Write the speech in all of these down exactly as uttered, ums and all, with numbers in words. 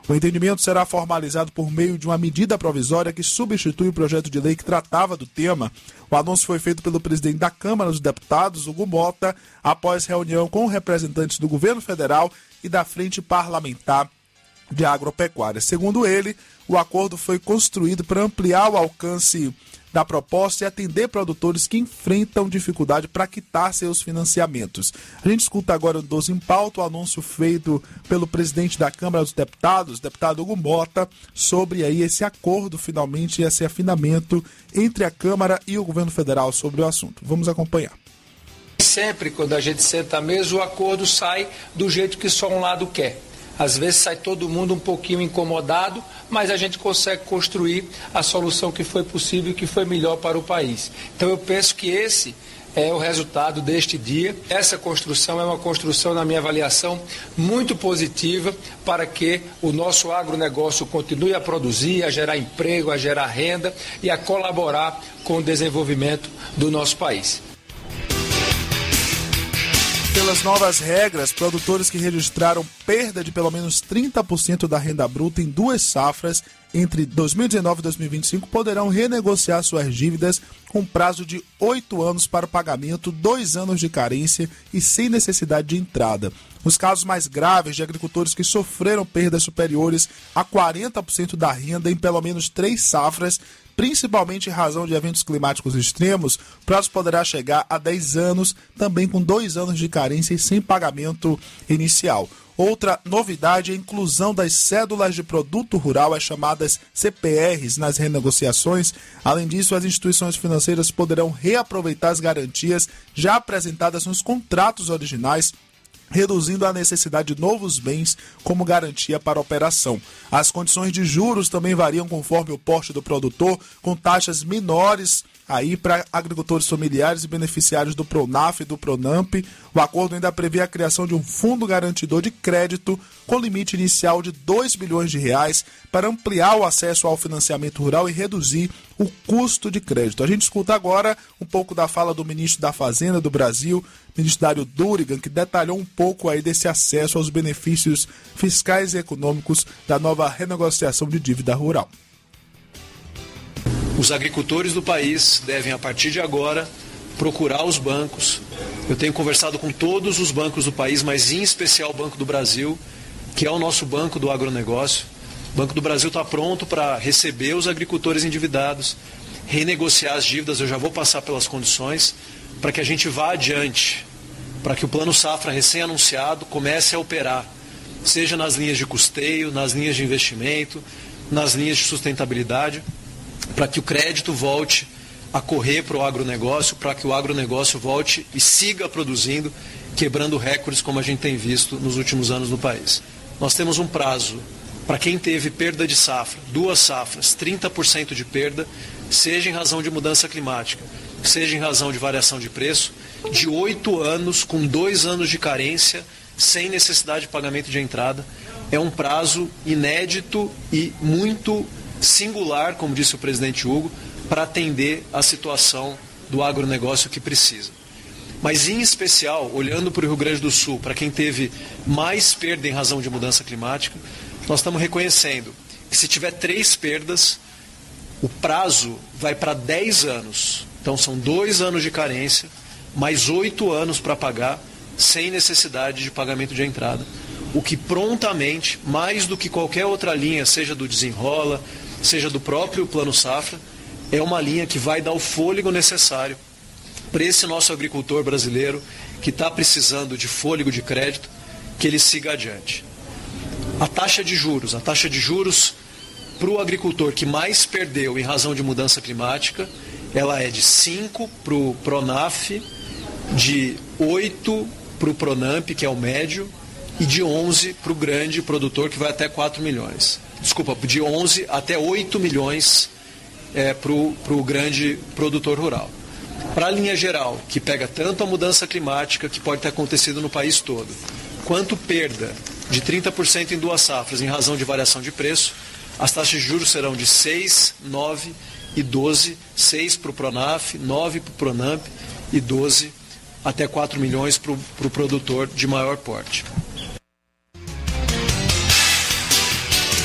O entendimento será formalizado por meio de uma medida provisória que substitui o projeto de lei que tratava do tema. O anúncio foi feito pelo presidente da Câmara dos Deputados, Hugo Mota, após reunião com representantes do governo federal e da Frente Parlamentar de Agropecuária. Segundo ele, o acordo foi construído para ampliar o alcance da proposta e atender produtores que enfrentam dificuldade para quitar seus financiamentos. A gente escuta agora do doze em Pauta o anúncio feito pelo presidente da Câmara dos Deputados, deputado Hugo Mota, sobre aí esse acordo, finalmente, esse afinamento entre a Câmara e o governo federal sobre o assunto. Vamos acompanhar. Sempre quando a gente senta à mesa, o acordo sai do jeito que só um lado quer. Às vezes sai todo mundo um pouquinho incomodado, mas a gente consegue construir a solução que foi possível e que foi melhor para o país. Então eu penso que esse é o resultado deste dia. Essa construção é uma construção, na minha avaliação, muito positiva para que o nosso agronegócio continue a produzir, a gerar emprego, a gerar renda e a colaborar com o desenvolvimento do nosso país. Pelas novas regras, produtores que registraram perda de pelo menos trinta por cento da renda bruta em duas safras entre dois mil e dezenove e dois mil e vinte e cinco poderão renegociar suas dívidas com prazo de oito anos para o pagamento, dois anos de carência e sem necessidade de entrada. Nos casos mais graves de agricultores que sofreram perdas superiores a quarenta por cento da renda em pelo menos três safras, principalmente em razão de eventos climáticos extremos, o prazo poderá chegar a dez anos, também com dois anos de carência e sem pagamento inicial. Outra novidade é a inclusão das cédulas de produto rural, as chamadas C P Rs, nas renegociações. Além disso, as instituições financeiras poderão reaproveitar as garantias já apresentadas nos contratos originais, reduzindo a necessidade de novos bens como garantia para a operação. As condições de juros também variam conforme o porte do produtor, com taxas menores aí para agricultores familiares e beneficiários do Pronaf e do Pronamp. O acordo ainda prevê a criação de um fundo garantidor de crédito com limite inicial de dois bilhões de reais para ampliar o acesso ao financiamento rural e reduzir o custo de crédito. A gente escuta agora um pouco da fala do ministro da Fazenda do Brasil, ministro Dário Durigan, que detalhou um pouco aí desse acesso aos benefícios fiscais e econômicos da nova renegociação de dívida rural. Os agricultores do país devem, a partir de agora, procurar os bancos. Eu tenho conversado com todos os bancos do país, mas em especial o Banco do Brasil, que é o nosso banco do agronegócio. O Banco do Brasil está pronto para receber os agricultores endividados, renegociar as dívidas. Eu já vou passar pelas condições para que a gente vá adiante, para que o Plano Safra recém-anunciado comece a operar, seja nas linhas de custeio, nas linhas de investimento, nas linhas de sustentabilidade, para que o crédito volte a correr para o agronegócio, para que o agronegócio volte e siga produzindo, quebrando recordes como a gente tem visto nos últimos anos no país. Nós temos um prazo para quem teve perda de safra, duas safras, trinta por cento de perda, seja em razão de mudança climática, seja em razão de variação de preço, de oito anos, com dois anos de carência, sem necessidade de pagamento de entrada. É um prazo inédito e muito singular, como disse o presidente Hugo, para atender a situação do agronegócio que precisa. Mas, em especial, olhando para o Rio Grande do Sul, para quem teve mais perda em razão de mudança climática, nós estamos reconhecendo que se tiver três perdas, o prazo vai para dez anos. Então, são dois anos de carência, mais oito anos para pagar, sem necessidade de pagamento de entrada. O que prontamente, mais do que qualquer outra linha, seja do Desenrola, seja do próprio Plano Safra, é uma linha que vai dar o fôlego necessário para esse nosso agricultor brasileiro que está precisando de fôlego de crédito, que ele siga adiante. A taxa de juros, a taxa de juros para o agricultor que mais perdeu em razão de mudança climática, ela é de cinco para o Pronaf, de oito para o Pronamp, que é o médio, e de onze para o grande produtor, que vai até quatro milhões. Desculpa, de onze até oito milhões é, para o grande produtor rural. Para a linha geral, que pega tanto a mudança climática que pode ter acontecido no país todo, quanto perda de trinta por cento em duas safras em razão de variação de preço, as taxas de juros serão de seis, nove e doze, seis para o Pronaf, nove para o Pronamp e doze até quatro milhões para o pro produtor de maior porte.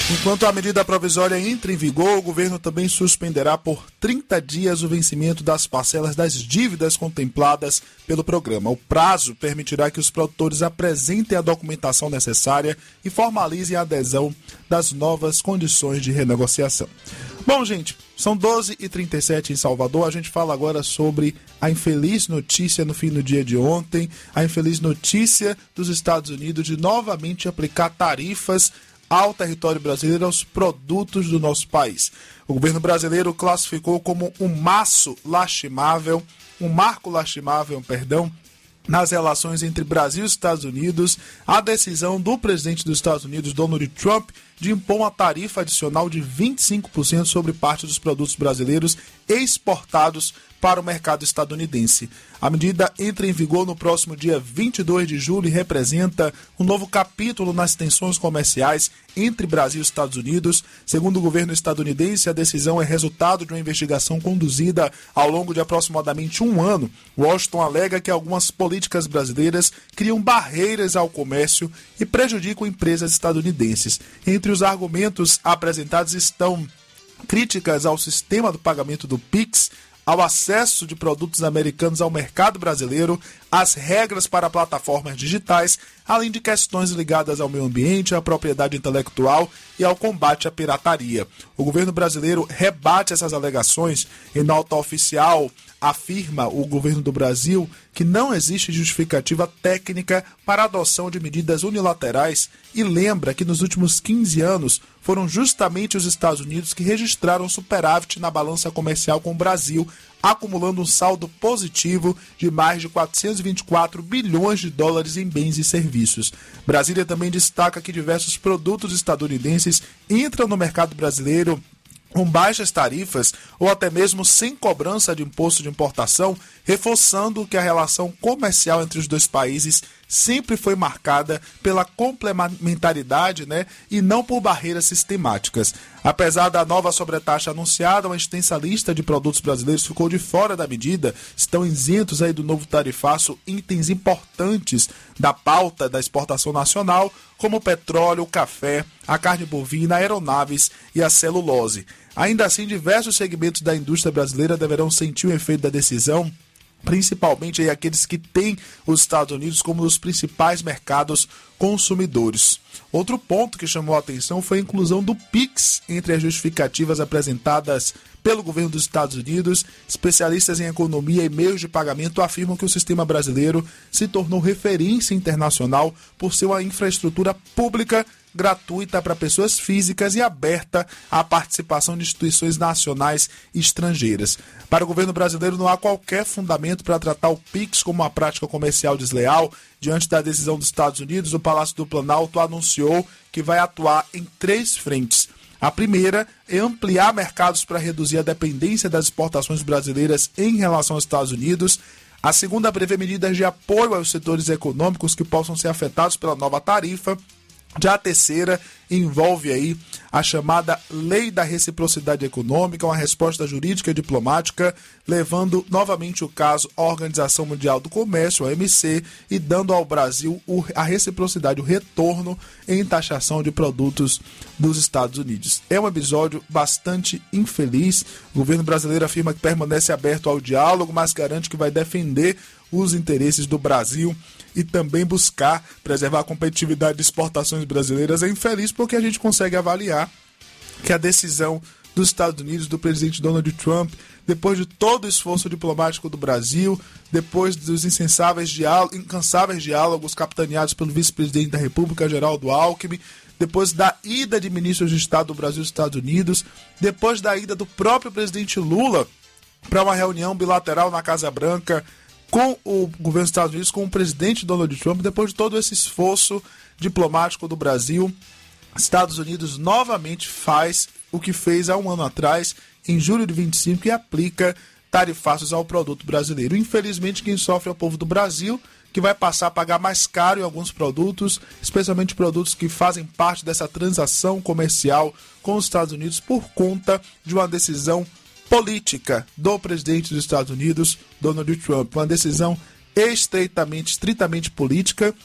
Enquanto a medida provisória entra em vigor, o governo também suspenderá por trinta dias o vencimento das parcelas das dívidas contempladas pelo programa. O prazo permitirá que os produtores apresentem a documentação necessária e formalizem a adesão das novas condições de renegociação. Bom, gente, são doze e trinta e sete em Salvador. A gente fala agora sobre a infeliz notícia no fim do dia de ontem, a infeliz notícia dos Estados Unidos de novamente aplicar tarifas ao território brasileiro, aos produtos do nosso país. O governo brasileiro classificou como um maço lastimável, um marco lastimável, perdão, nas relações entre Brasil e Estados Unidos, a decisão do presidente dos Estados Unidos, Donald Trump, de impor uma tarifa adicional de vinte e cinco por cento sobre parte dos produtos brasileiros exportados para o mercado estadunidense. A medida entra em vigor no próximo dia vinte e dois de julho e representa um novo capítulo nas tensões comerciais entre Brasil e Estados Unidos. Segundo o governo estadunidense, a decisão é resultado de uma investigação conduzida ao longo de aproximadamente um ano. Washington alega que algumas políticas brasileiras criam barreiras ao comércio e prejudicam empresas estadunidenses. Entre os argumentos apresentados estão críticas ao sistema do pagamento do Pix, ao acesso de produtos americanos ao mercado brasileiro, as regras para plataformas digitais, além de questões ligadas ao meio ambiente, à propriedade intelectual e ao combate à pirataria. O governo brasileiro rebate essas alegações. Em nota oficial, afirma o governo do Brasil que não existe justificativa técnica para a adoção de medidas unilaterais e lembra que nos últimos quinze anos foram justamente os Estados Unidos que registraram superávit na balança comercial com o Brasil, acumulando um saldo positivo de mais de quatrocentos e vinte e quatro bilhões de dólares em bens e serviços. Brasília também destaca que diversos produtos estadunidenses entram no mercado brasileiro com baixas tarifas ou até mesmo sem cobrança de imposto de importação, reforçando que a relação comercial entre os dois países sempre foi marcada pela complementaridade, né, e não por barreiras sistemáticas. Apesar da nova sobretaxa anunciada, uma extensa lista de produtos brasileiros ficou de fora da medida. Estão isentos aí do novo tarifaço itens importantes da pauta da exportação nacional, como o petróleo, o café, a carne bovina, aeronaves e a celulose. Ainda assim, diversos segmentos da indústria brasileira deverão sentir o efeito da decisão, principalmente aí aqueles que têm os Estados Unidos como os principais mercados consumidores. Outro ponto que chamou a atenção foi a inclusão do Pix entre as justificativas apresentadas pelo governo dos Estados Unidos. Especialistas em economia e meios de pagamento afirmam que o sistema brasileiro se tornou referência internacional por ser uma infraestrutura pública gratuita para pessoas físicas e aberta à participação de instituições nacionais e estrangeiras. Para o governo brasileiro, não há qualquer fundamento para tratar o Pix como uma prática comercial desleal. Diante da decisão dos Estados Unidos, o Palácio do Planalto anunciou que vai atuar em três frentes. A primeira é ampliar mercados para reduzir a dependência das exportações brasileiras em relação aos Estados Unidos. A segunda prevê medidas de apoio aos setores econômicos que possam ser afetados pela nova tarifa. Já a terceira envolve aí a chamada Lei da Reciprocidade Econômica, uma resposta jurídica e diplomática, levando novamente o caso à Organização Mundial do Comércio, a O M C, e dando ao Brasil a reciprocidade, o retorno em taxação de produtos dos Estados Unidos. É um episódio bastante infeliz. O governo brasileiro afirma que permanece aberto ao diálogo, mas garante que vai defender os interesses do Brasil e também buscar preservar a competitividade de exportações brasileiras. É infeliz porque a gente consegue avaliar que a decisão dos Estados Unidos, do presidente Donald Trump, depois de todo o esforço diplomático do Brasil, depois dos incansáveis diálogos, incansáveis diálogos capitaneados pelo vice-presidente da República, Geraldo Alckmin, depois da ida de ministros de Estado do Brasil e dos Estados Unidos, depois da ida do próprio presidente Lula para uma reunião bilateral na Casa Branca com o governo dos Estados Unidos, com o presidente Donald Trump, depois de todo esse esforço diplomático do Brasil, Estados Unidos novamente faz o que fez há um ano atrás, em julho de vinte e cinco, e aplica tarifaços ao produto brasileiro. Infelizmente, quem sofre é o povo do Brasil, que vai passar a pagar mais caro em alguns produtos, especialmente produtos que fazem parte dessa transação comercial com os Estados Unidos, por conta de uma decisão política do presidente dos Estados Unidos, Donald Trump. Uma decisão estreitamente, estritamente política,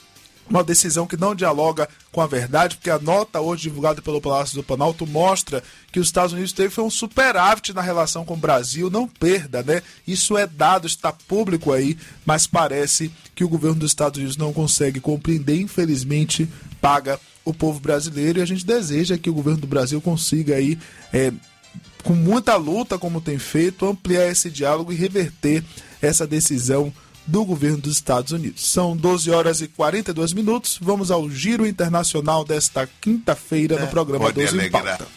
uma decisão que não dialoga com a verdade, porque a nota hoje divulgada pelo Palácio do Planalto mostra que os Estados Unidos teve um superávit na relação com o Brasil, não perda, né? Isso é dado, está público aí, mas parece que o governo dos Estados Unidos não consegue compreender, infelizmente paga o povo brasileiro, e a gente deseja que o governo do Brasil consiga aí, é, com muita luta, como tem feito, ampliar esse diálogo e reverter essa decisão do governo dos Estados Unidos. São doze horas e quarenta e dois minutos. Vamos ao giro internacional desta quinta-feira no programa doze em Pauta.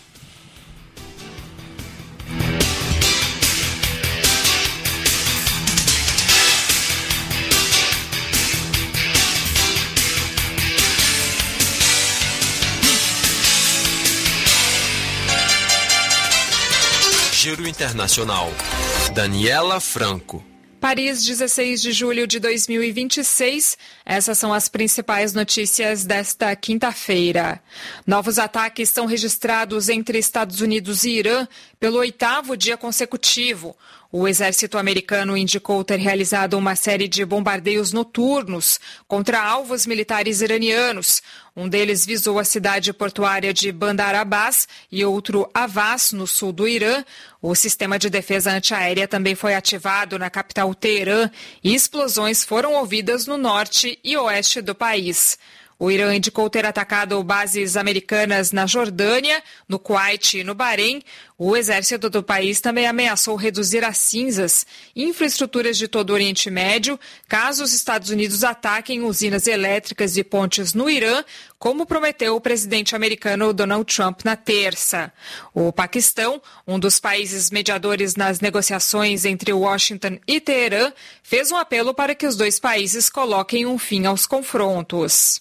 Giro Internacional. Daniela Franco. Paris, dezesseis de julho de dois mil e vinte e seis. Essas são as principais notícias desta quinta-feira. Novos ataques são registrados entre Estados Unidos e Irã pelo oitavo dia consecutivo. O exército americano indicou ter realizado uma série de bombardeios noturnos contra alvos militares iranianos. Um deles visou a cidade portuária de Bandar Abbas e outro Avaz, no sul do Irã. O sistema de defesa antiaérea também foi ativado na capital Teherã e explosões foram ouvidas no norte e oeste do país. O Irã indicou ter atacado bases americanas na Jordânia, no Kuwait e no Bahrein. O exército do país também ameaçou reduzir a cinzas infraestruturas de todo o Oriente Médio, caso os Estados Unidos ataquem usinas elétricas e pontes no Irã, como prometeu o presidente americano Donald Trump na terça. O Paquistão, um dos países mediadores nas negociações entre Washington e Teherã, fez um apelo para que os dois países coloquem um fim aos confrontos.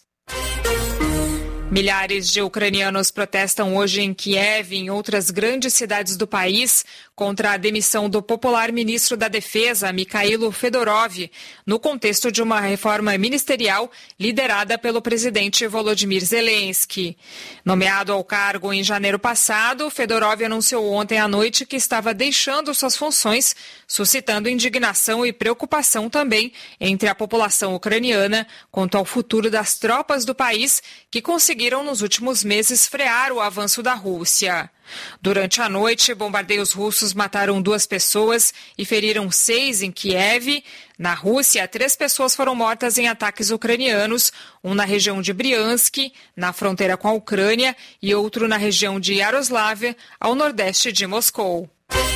Milhares de ucranianos protestam hoje em Kiev e em outras grandes cidades do país contra a demissão do popular ministro da Defesa, Mikhailo Fedorov, no contexto de uma reforma ministerial liderada pelo presidente Volodymyr Zelensky. Nomeado ao cargo em janeiro passado, Fedorov anunciou ontem à noite que estava deixando suas funções, suscitando indignação e preocupação também entre a população ucraniana quanto ao futuro das tropas do país que conseguiram nos últimos meses frear o avanço da Rússia. Durante a noite, bombardeios russos mataram duas pessoas e feriram seis em Kiev. Na Rússia, três pessoas foram mortas em ataques ucranianos, um na região de Briansk, na fronteira com a Ucrânia, e outro na região de Yaroslavl, ao nordeste de Moscou.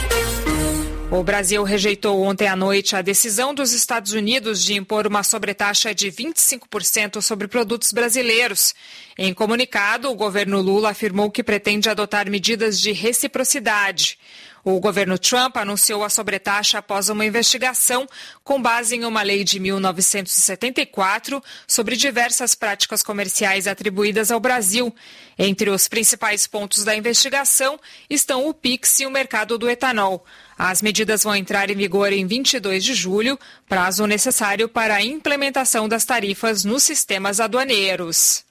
O Brasil rejeitou ontem à noite a decisão dos Estados Unidos de impor uma sobretaxa de vinte e cinco por cento sobre produtos brasileiros. Em comunicado, o governo Lula afirmou que pretende adotar medidas de reciprocidade. O governo Trump anunciou a sobretaxa após uma investigação com base em uma lei de mil novecentos e setenta e quatro sobre diversas práticas comerciais atribuídas ao Brasil. Entre os principais pontos da investigação estão o Pix e o mercado do etanol. As medidas vão entrar em vigor em vinte e dois de julho, prazo necessário para a implementação das tarifas nos sistemas aduaneiros.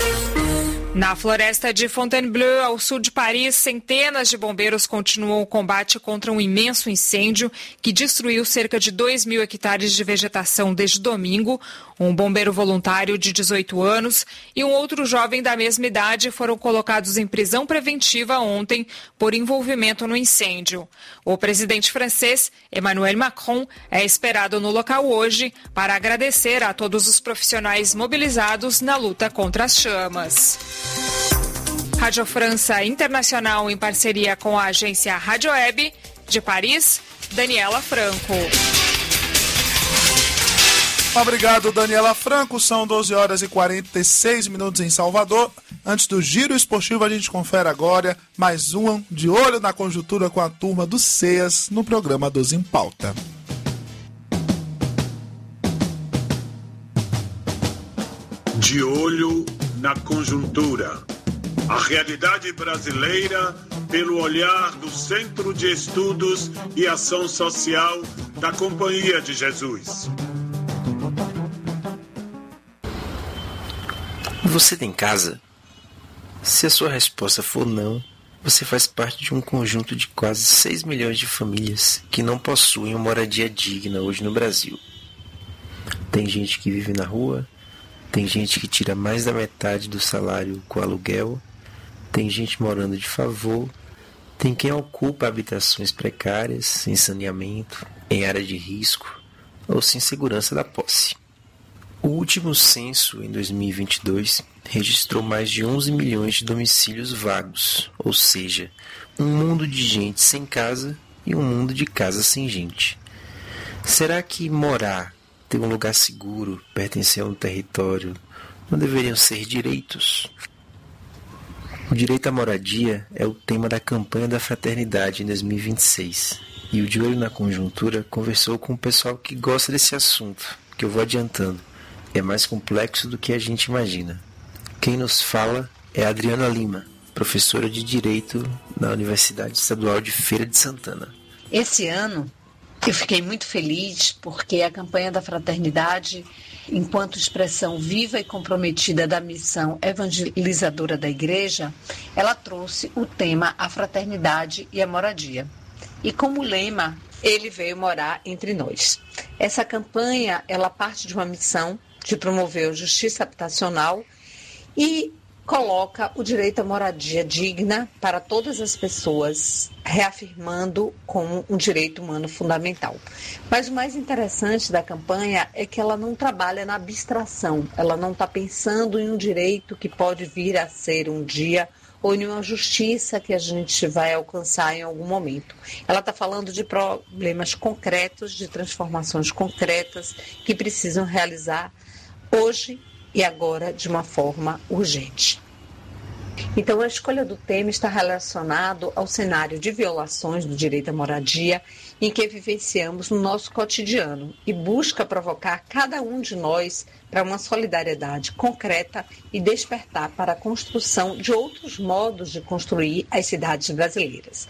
Na floresta de Fontainebleau, ao sul de Paris, centenas de bombeiros continuam o combate contra um imenso incêndio que destruiu cerca de dois mil hectares de vegetação desde domingo. Um bombeiro voluntário de dezoito anos e um outro jovem da mesma idade foram colocados em prisão preventiva ontem por envolvimento no incêndio. O presidente francês, Emmanuel Macron, é esperado no local hoje para agradecer a todos os profissionais mobilizados na luta contra as chamas. Rádio França Internacional, em parceria com a agência Rádio Web, de Paris, Daniela Franco. Obrigado, Daniela Franco. São doze horas e quarenta e seis minutos em Salvador. Antes do giro esportivo, a gente confere agora mais um De Olho na Conjuntura com a turma do C E A S no programa doze em Pauta. De Olho na Conjuntura. A realidade brasileira pelo olhar do Centro de Estudos e Ação Social da Companhia de Jesus. Você tem casa? Se a sua resposta for não, você faz parte de um conjunto de quase seis milhões de famílias que não possuem uma moradia digna hoje no Brasil. Tem gente que vive na rua, tem gente que tira mais da metade do salário com aluguel, tem gente morando de favor, tem quem ocupa habitações precárias, sem saneamento, em área de risco ou sem segurança da posse. O último censo, em dois mil e vinte e dois, registrou mais de onze milhões de domicílios vagos, ou seja, um mundo de gente sem casa e um mundo de casa sem gente. Será que morar, ter um lugar seguro, pertencer a um território, não deveriam ser direitos? O direito à moradia é o tema da campanha da Fraternidade em dois mil e vinte e seis. E o De Olho na Conjuntura conversou com o pessoal que gosta desse assunto, que eu vou adiantando. É mais complexo do que a gente imagina. Quem nos fala é a Adriana Lima, professora de Direito na Universidade Estadual de Feira de Santana. Esse ano eu fiquei muito feliz porque a campanha da Fraternidade, enquanto expressão viva e comprometida da missão evangelizadora da Igreja, ela trouxe o tema A Fraternidade e a Moradia. E como lema, ele veio morar entre nós. Essa campanha, ela parte de uma missão de promover a justiça habitacional e coloca o direito à moradia digna para todas as pessoas, reafirmando como um direito humano fundamental. Mas o mais interessante da campanha é que ela não trabalha na abstração, ela não está pensando em um direito que pode vir a ser um dia ou em uma justiça que a gente vai alcançar em algum momento. Ela está falando de problemas concretos, de transformações concretas que precisam realizar hoje e agora de uma forma urgente. Então, a escolha do tema está relacionado ao cenário de violações do direito à moradia em que vivenciamos no nosso cotidiano e busca provocar cada um de nós para uma solidariedade concreta e despertar para a construção de outros modos de construir as cidades brasileiras.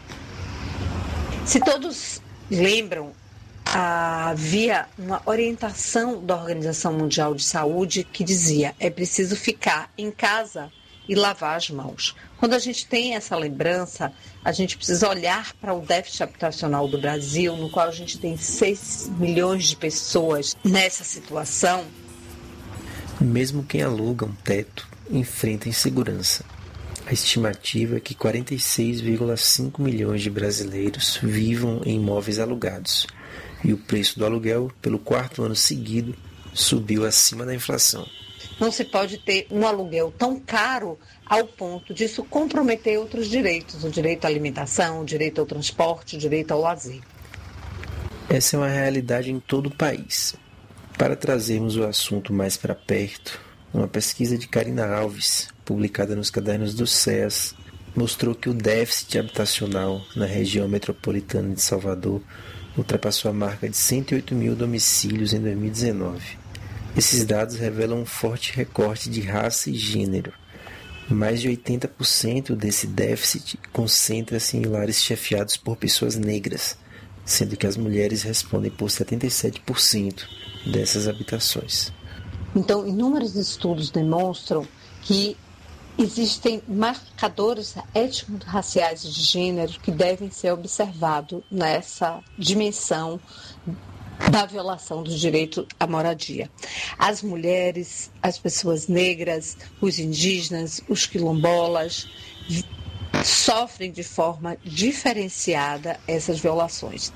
Se todos lembram, havia uma orientação da Organização Mundial de Saúde que dizia: é preciso ficar em casa e lavar as mãos. Quando a gente tem essa lembrança, a gente precisa olhar para o déficit habitacional do Brasil, no qual a gente tem seis milhões de pessoas nessa situação. Mesmo quem aluga um teto enfrenta insegurança. A estimativa é que quarenta e seis vírgula cinco milhões de brasileiros vivam em imóveis alugados, e o preço do aluguel, pelo quarto ano seguido, subiu acima da inflação. Não se pode ter um aluguel tão caro ao ponto disso comprometer outros direitos, o direito à alimentação, o direito ao transporte, o direito ao lazer. Essa é uma realidade em todo o país. Para trazermos o assunto mais para perto, uma pesquisa de Karina Alves, publicada nos Cadernos do C E A S, mostrou que o déficit habitacional na região metropolitana de Salvador ultrapassou a marca de cento e oito mil domicílios em dois mil e dezenove. Esses dados revelam um forte recorte de raça e gênero. Mais de oitenta por cento desse déficit concentra-se em lares chefiados por pessoas negras, sendo que as mulheres respondem por setenta e sete por cento dessas habitações. Então, inúmeros estudos demonstram que existem marcadores étnico-raciais de gênero que devem ser observados nessa dimensão da violação do direito à moradia. As mulheres, as pessoas negras, os indígenas, os quilombolas sofrem de forma diferenciada essas violações.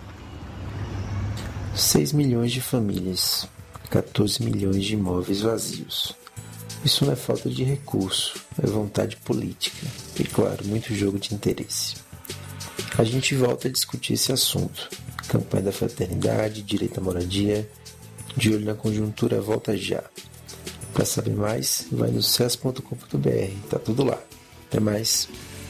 seis milhões de famílias, catorze milhões de imóveis vazios. Isso não é falta de recurso, é vontade política e, claro, muito jogo de interesse. A gente volta a discutir esse assunto. Campanha da Fraternidade, Direito à Moradia, De Olho na Conjuntura, volta já. Para saber mais, vai no c e s ponto com ponto b r, tá tudo lá. Até mais.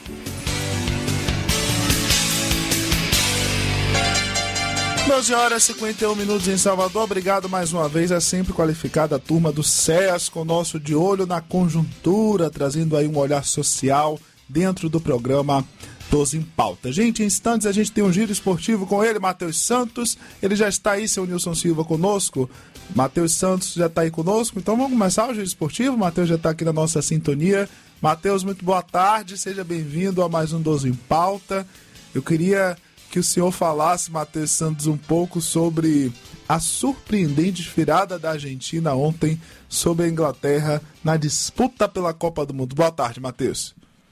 doze horas e cinquenta e um minutos em Salvador. Obrigado mais uma vez à sempre qualificada turma do C E A S com o nosso De Olho na Conjuntura, trazendo aí um olhar social dentro do programa doze em Pauta. Gente, em instantes a gente tem um giro esportivo com ele, Matheus Santos. Ele já está aí, seu Nilson Silva, conosco. Matheus Santos já está aí conosco. Então vamos começar o giro esportivo. Matheus já está aqui na nossa sintonia. Matheus, muito boa tarde. Seja bem-vindo a mais um doze em Pauta. Eu queria que o senhor falasse, Matheus Santos, um pouco sobre a surpreendente virada da Argentina ontem sobre a Inglaterra na disputa pela Copa do Mundo. Boa tarde, Matheus.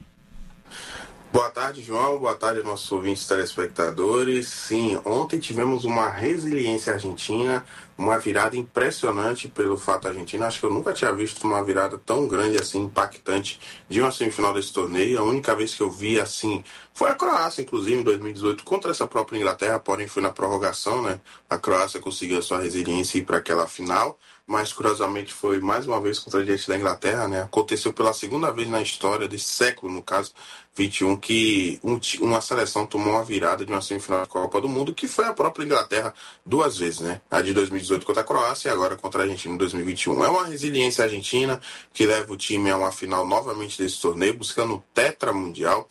Boa tarde, João. Boa tarde aos nossos ouvintes telespectadores. Sim, ontem tivemos uma resiliência argentina, uma virada impressionante pelo fato argentino. Acho que eu nunca tinha visto uma virada tão grande, assim, impactante de uma semifinal desse torneio. A única vez que eu vi, assim, foi a Croácia, inclusive, em dois mil e dezoito, contra essa própria Inglaterra, porém foi na prorrogação, né? A Croácia conseguiu a sua resiliência e ir para aquela final, mas curiosamente foi mais uma vez contra a gente da Inglaterra, né? Aconteceu pela segunda vez na história desse século, no caso vinte e um, que um, uma seleção tomou uma virada de uma semifinal da Copa do Mundo, que foi a própria Inglaterra duas vezes, né? A de dois mil e dezoito contra a Croácia e agora contra a Argentina em dois mil e vinte e um. É uma resiliência argentina que leva o time a uma final novamente desse torneio, buscando o tetra mundial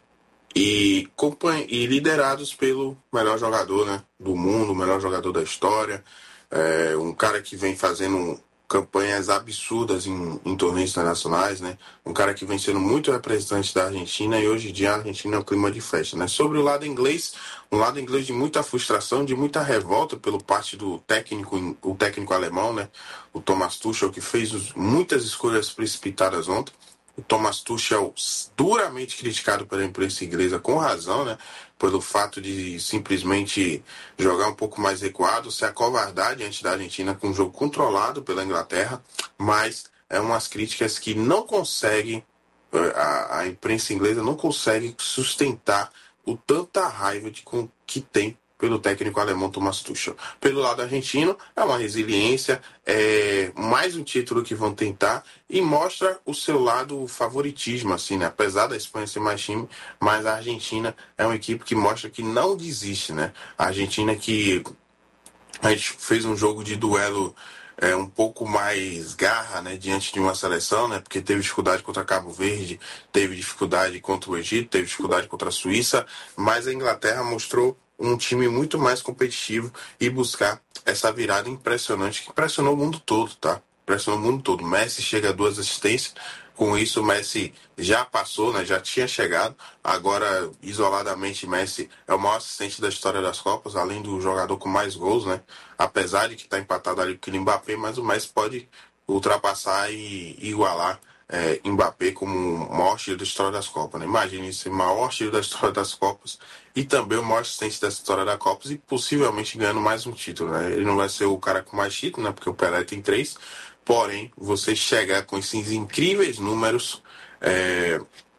e, e liderados pelo melhor jogador, né, do mundo, o melhor jogador da história, é, um cara que vem fazendo campanhas absurdas em, em torneios internacionais, né? Um cara que vem sendo muito representante da Argentina e hoje em dia a Argentina é um clima de festa, né? Sobre o lado inglês, um lado inglês de muita frustração, de muita revolta pelo parte do técnico, o técnico alemão, né? O Thomas Tuchel, que fez muitas escolhas precipitadas ontem. O Thomas Tuchel duramente criticado pela imprensa inglesa, com razão, né? Pelo fato de simplesmente jogar um pouco mais recuado, ser acovardar diante da Argentina com um jogo controlado pela Inglaterra, mas é umas críticas que não conseguem, a, a imprensa inglesa não consegue sustentar o tanta raiva de, com, que tem pelo técnico alemão Thomas Tuchel. Pelo lado argentino, é uma resiliência, é mais um título que vão tentar e mostra o seu lado favoritismo, assim, né? Apesar da Espanha ser mais time, mas a Argentina é uma equipe que mostra que não desiste, né? A Argentina que a gente fez um jogo de duelo é, um pouco mais garra, né, diante de uma seleção, né, porque teve dificuldade contra Cabo Verde, teve dificuldade contra o Egito, teve dificuldade contra a Suíça, mas a Inglaterra mostrou um time muito mais competitivo e buscar essa virada impressionante que impressionou o mundo todo, tá? Impressionou o mundo todo. Messi chega a duas assistências, com isso o Messi já passou, né? Já tinha chegado, agora isoladamente Messi é o maior assistente da história das Copas, além do jogador com mais gols, né? Apesar de que está empatado ali com o Mbappé, mas o Messi pode ultrapassar e igualar É, Mbappé como o maior artilheiro da história das Copas, né? Imagine esse maior artilheiro da história das Copas e também o maior assistente da história das Copas e possivelmente ganhando mais um título, né? Ele não vai ser o cara com mais títulos, né? Porque o Pelé tem três, porém, você chegar com esses incríveis números é,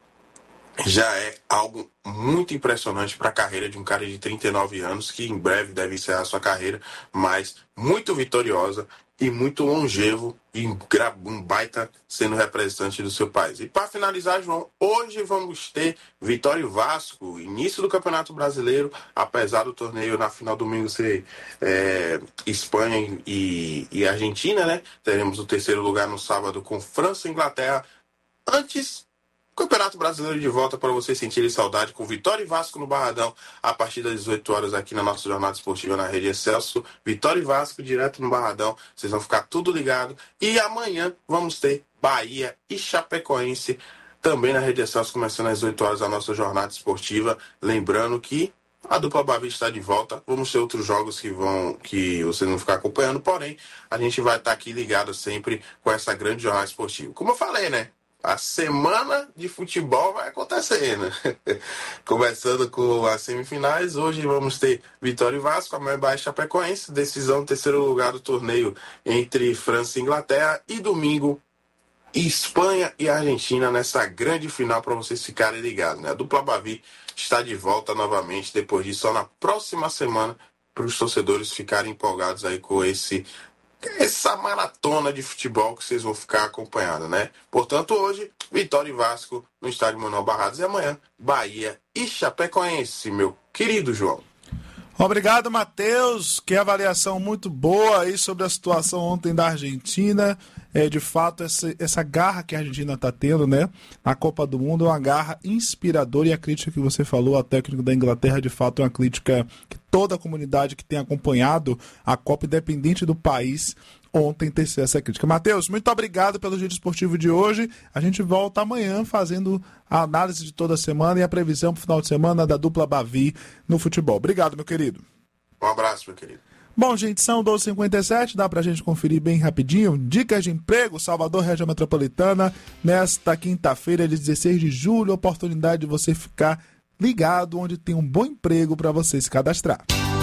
já é algo muito impressionante para a carreira de um cara de trinta e nove anos que em breve deve encerrar sua carreira, mas muito vitoriosa e muito longevo e um baita sendo representante do seu país. E para finalizar, João, hoje vamos ter Vitória e Vasco, início do Campeonato Brasileiro, apesar do torneio na final domingo ser é, Espanha e, e Argentina, né? Teremos o terceiro lugar no sábado com França e Inglaterra. Antes, Campeonato Brasileiro de volta para vocês sentirem saudade com Vitória e Vasco no Barradão a partir das dezoito horas aqui na nossa jornada esportiva na Rede Excelsior. Vitória e Vasco direto no Barradão, vocês vão ficar tudo ligado. E amanhã vamos ter Bahia e Chapecoense também na Rede Excelsior, começando às dezoito horas a nossa jornada esportiva. Lembrando que a dupla Bavi está de volta. Vamos ter outros jogos que vão que vocês vão ficar acompanhando, porém a gente vai estar aqui ligado sempre com essa grande jornada esportiva. Como eu falei, né? A semana de futebol vai acontecendo. Começando com as semifinais, hoje vamos ter Vitória e Vasco, amanhã Bahia e Chapecoense, decisão terceiro lugar do torneio entre França e Inglaterra, e domingo Espanha e Argentina nessa grande final para vocês ficarem ligados, né? A dupla Bavi está de volta novamente, depois disso só na próxima semana, para os torcedores ficarem empolgados aí com esse essa maratona de futebol que vocês vão ficar acompanhando, né? Portanto, hoje, Vitória e Vasco no estádio Manuel Barrados, e amanhã, Bahia e Chapecoense, meu querido João. Obrigado, Matheus. Que avaliação muito boa aí sobre a situação ontem da Argentina. É, de fato, essa, essa garra que a Argentina está tendo, né, na Copa do Mundo é uma garra inspiradora, e a crítica que você falou ao técnico da Inglaterra, de fato, é uma crítica que toda a comunidade que tem acompanhado a Copa, independente do país, ontem teceu essa crítica. Matheus, muito obrigado pelo Giro Esportivo de hoje. A gente volta amanhã fazendo a análise de toda a semana e a previsão para o final de semana da dupla Bavi no futebol. Obrigado, meu querido. Um abraço, meu querido. Bom, gente, são doze e cinquenta e sete, dá pra gente conferir bem rapidinho. Dicas de emprego, Salvador, região metropolitana, nesta quinta-feira, de dezesseis de julho, oportunidade de você ficar ligado onde tem um bom emprego para você se cadastrar.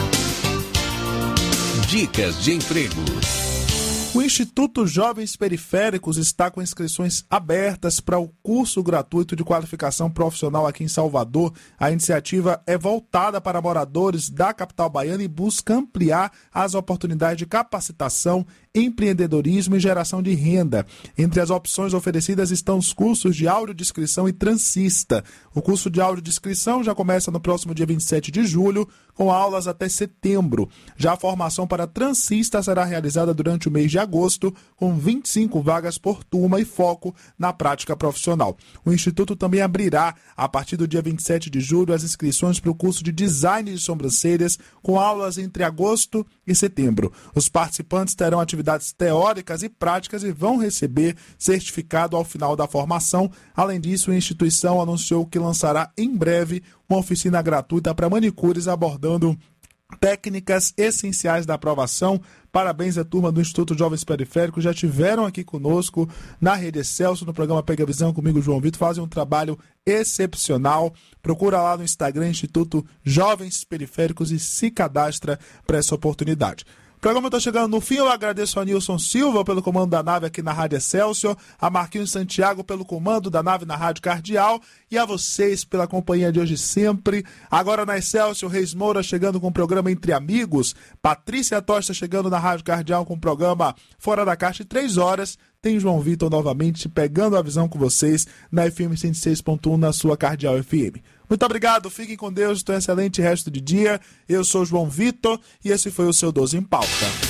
Dicas de emprego. O Instituto Jovens Periféricos está com inscrições abertas para o curso gratuito de qualificação profissional aqui em Salvador. A iniciativa é voltada para moradores da capital baiana e busca ampliar as oportunidades de capacitação, empreendedorismo e geração de renda. Entre as opções oferecidas estão os cursos de audiodescrição e transista. O curso de audiodescrição já começa no próximo dia vinte e sete de julho, com aulas até setembro. Já a formação para transista será realizada durante o mês de agosto, com vinte e cinco vagas por turma e foco na prática profissional. O Instituto também abrirá, a partir do dia vinte e sete de julho, as inscrições para o curso de design de sobrancelhas, com aulas entre agosto e setembro. Os participantes terão atividades teóricas e práticas e vão receber certificado ao final da formação. Além disso, a instituição anunciou que lançará em breve uma oficina gratuita para manicures abordando técnicas essenciais da aprovação. Parabéns à turma do Instituto Jovens Periféricos, já estiveram aqui conosco na Rede Excelsior, no programa Pega Visão, comigo, João Vitor, fazem um trabalho excepcional. Procura lá no Instagram, Instituto Jovens Periféricos, e se cadastra para essa oportunidade. O programa está chegando no fim. Eu agradeço a Nilson Silva pelo comando da nave aqui na Rádio Excelsior, a Marquinhos Santiago pelo comando da nave na Rádio Cardeal e a vocês pela companhia de hoje sempre. Agora na Excelsior, Reis Moura chegando com o programa Entre Amigos, Patrícia Tosta chegando na Rádio Cardeal com o programa Fora da Caixa, e três horas tem João Vitor novamente pegando a visão com vocês na F M cento e seis ponto um, na sua Cardeal F M. Muito obrigado, fiquem com Deus, tenham um excelente resto de dia. Eu sou João Vitor e esse foi o seu doze em Pauta.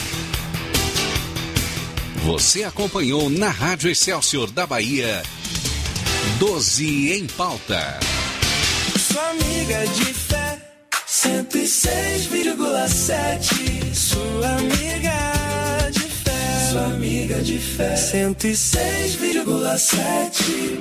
Você acompanhou na Rádio Excelsior da Bahia, doze em Pauta. Sua amiga de fé, cento e seis vírgula sete. Sua amiga de fé, sua amiga de fé, cento e seis vírgula sete.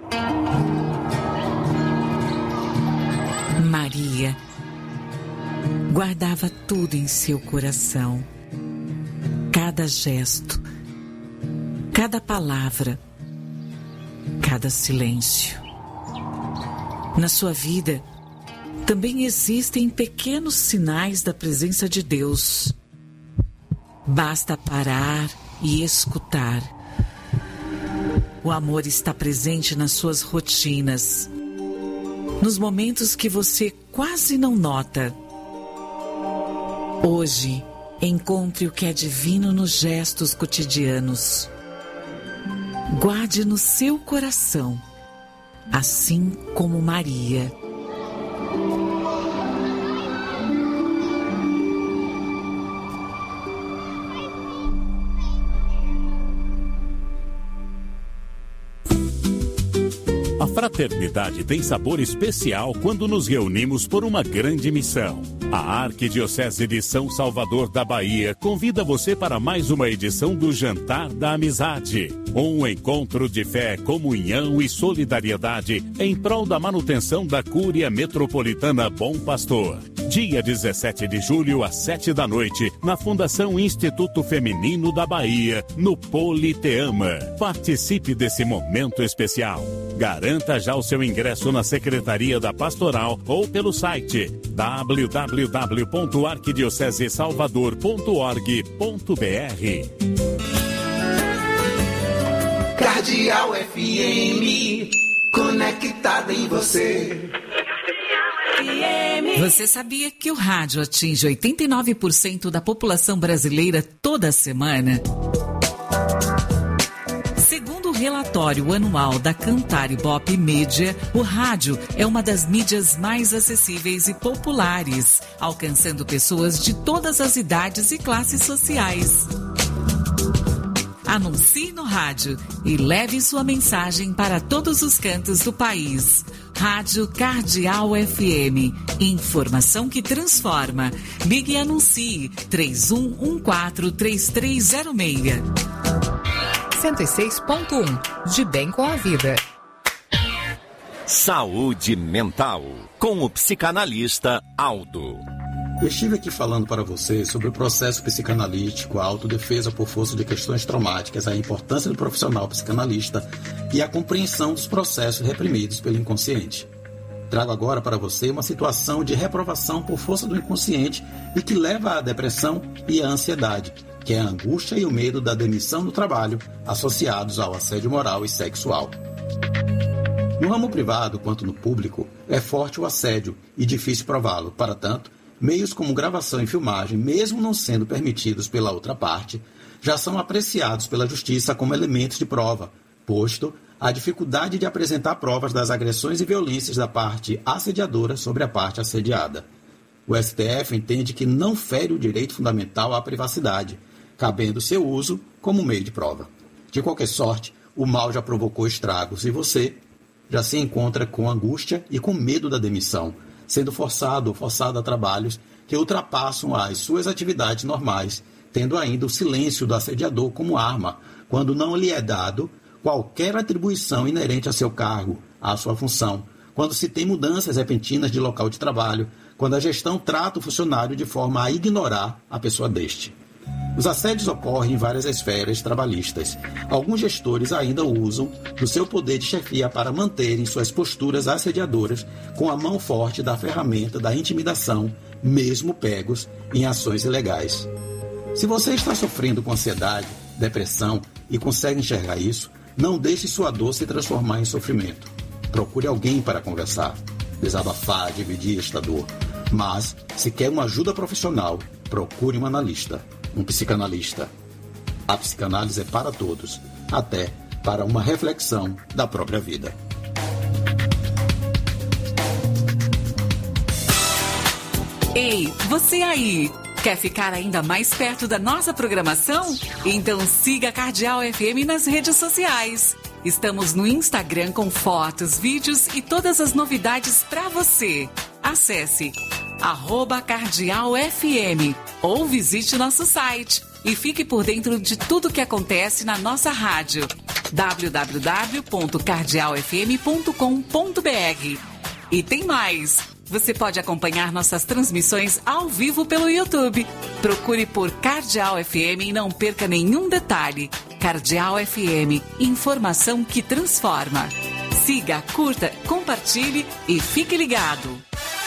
Maria guardava tudo em seu coração. Cada gesto, cada palavra, cada silêncio. Na sua vida, também existem pequenos sinais da presença de Deus. Basta parar e escutar. O amor está presente nas suas rotinas, nos momentos que você quase não nota. Hoje, encontre o que é divino nos gestos cotidianos. Guarde no seu coração, assim como Maria. A fraternidade tem sabor especial quando nos reunimos por uma grande missão. A Arquidiocese de São Salvador da Bahia convida você para mais uma edição do Jantar da Amizade. Um encontro de fé, comunhão e solidariedade em prol da manutenção da Cúria Metropolitana Bom Pastor. Dia dezessete de julho, às sete da noite, na Fundação Instituto Feminino da Bahia, no Politeama. Participe desse momento especial. Garanta já o seu ingresso na Secretaria da Pastoral ou pelo site w w w ponto arquidiocese salvador ponto org ponto b r. Cardeal F M, conectada em você. Você sabia que o rádio atinge oitenta e nove por cento da população brasileira toda semana? Segundo o relatório anual da Cantar Ibope Mídia, o rádio é uma das mídias mais acessíveis e populares, alcançando pessoas de todas as idades e classes sociais. Anuncie no rádio e leve sua mensagem para todos os cantos do país. Rádio Cardeal F M. Informação que transforma. Ligue e anuncie três um um quatro, três três zero seis. cento e seis ponto um. De bem com a vida. Saúde mental. Com o psicanalista Aldo. Eu estive aqui falando para vocês sobre o processo psicanalítico, a autodefesa por força de questões traumáticas, a importância do profissional psicanalista e a compreensão dos processos reprimidos pelo inconsciente. Trago agora para você uma situação de reprovação por força do inconsciente e que leva à depressão e à ansiedade, que é a angústia e o medo da demissão do trabalho associados ao assédio moral e sexual. No ramo privado quanto no público, é forte o assédio e difícil prová-lo. Para tanto, meios como gravação e filmagem, mesmo não sendo permitidos pela outra parte, já são apreciados pela justiça como elementos de prova, posto a dificuldade de apresentar provas das agressões e violências da parte assediadora sobre a parte assediada. O S T F entende que não fere o direito fundamental à privacidade, cabendo seu uso como meio de prova. De qualquer sorte, o mal já provocou estragos e você já se encontra com angústia e com medo da demissão, sendo forçado ou forçada a trabalhos que ultrapassam as suas atividades normais, tendo ainda o silêncio do assediador como arma, quando não lhe é dado qualquer atribuição inerente a seu cargo, à sua função, quando se tem mudanças repentinas de local de trabalho, quando a gestão trata o funcionário de forma a ignorar a pessoa deste. Os assédios ocorrem em várias esferas trabalhistas. Alguns gestores ainda usam do seu poder de chefia para manterem suas posturas assediadoras com a mão forte da ferramenta da intimidação, mesmo pegos em ações ilegais. Se você está sofrendo com ansiedade, depressão e consegue enxergar isso, não deixe sua dor se transformar em sofrimento. Procure alguém para conversar, desabafar, dividir esta dor. Mas, se quer uma ajuda profissional, procure um analista. Um psicanalista. A psicanálise é para todos, até para uma reflexão da própria vida. Ei, você aí! Quer ficar ainda mais perto da nossa programação? Então siga a Cardeal F M nas redes sociais. Estamos no Instagram com fotos, vídeos e todas as novidades para você. Acesse arroba Cardeal F M ou visite nosso site e fique por dentro de tudo que acontece na nossa rádio w w w ponto cardeal f m ponto com ponto b r. E tem mais! Você pode acompanhar nossas transmissões ao vivo pelo YouTube. Procure por Cardeal F M e não perca nenhum detalhe. Cardeal F M, informação que transforma. Siga, curta, compartilhe e fique ligado.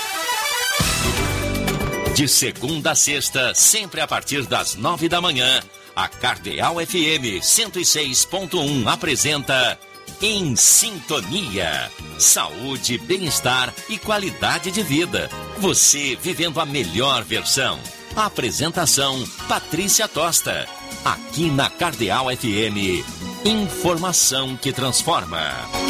De segunda a sexta, sempre a partir das nove da manhã, a Cardeal F M cento e seis ponto um apresenta Em Sintonia. Saúde, bem-estar e qualidade de vida. Você vivendo a melhor versão. A apresentação, Patrícia Tosta. Aqui na Cardeal F M, informação que transforma.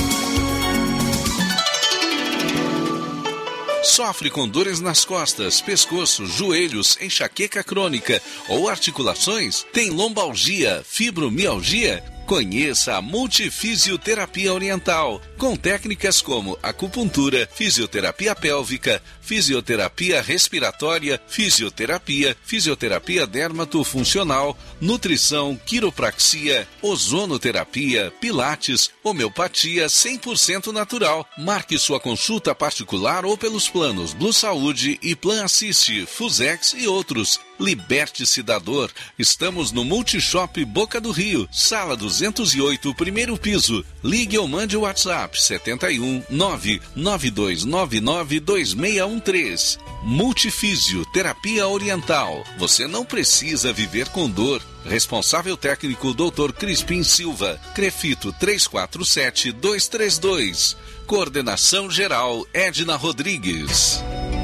Sofre com dores nas costas, pescoço, joelhos, enxaqueca crônica ou articulações? Tem lombalgia, fibromialgia? Conheça a Multifisioterapia Oriental, com técnicas como acupuntura, fisioterapia pélvica, fisioterapia respiratória, fisioterapia, fisioterapia dermatofuncional, nutrição, quiropraxia, ozonoterapia, pilates, homeopatia cem por cento natural. Marque sua consulta particular ou pelos planos Blue Saúde e Plan Assiste, Fusex e outros. Liberte-se da dor. Estamos no Multishop Boca do Rio, sala duzentos e oito, primeiro piso. Ligue ou mande o WhatsApp setenta e um, nove nove dois nove nove dois seis um três. Multifísio Terapia Oriental. Você não precisa viver com dor. Responsável técnico doutor Crispim Silva. Crefito três quatro sete dois três dois. Coordenação geral Edna Rodrigues.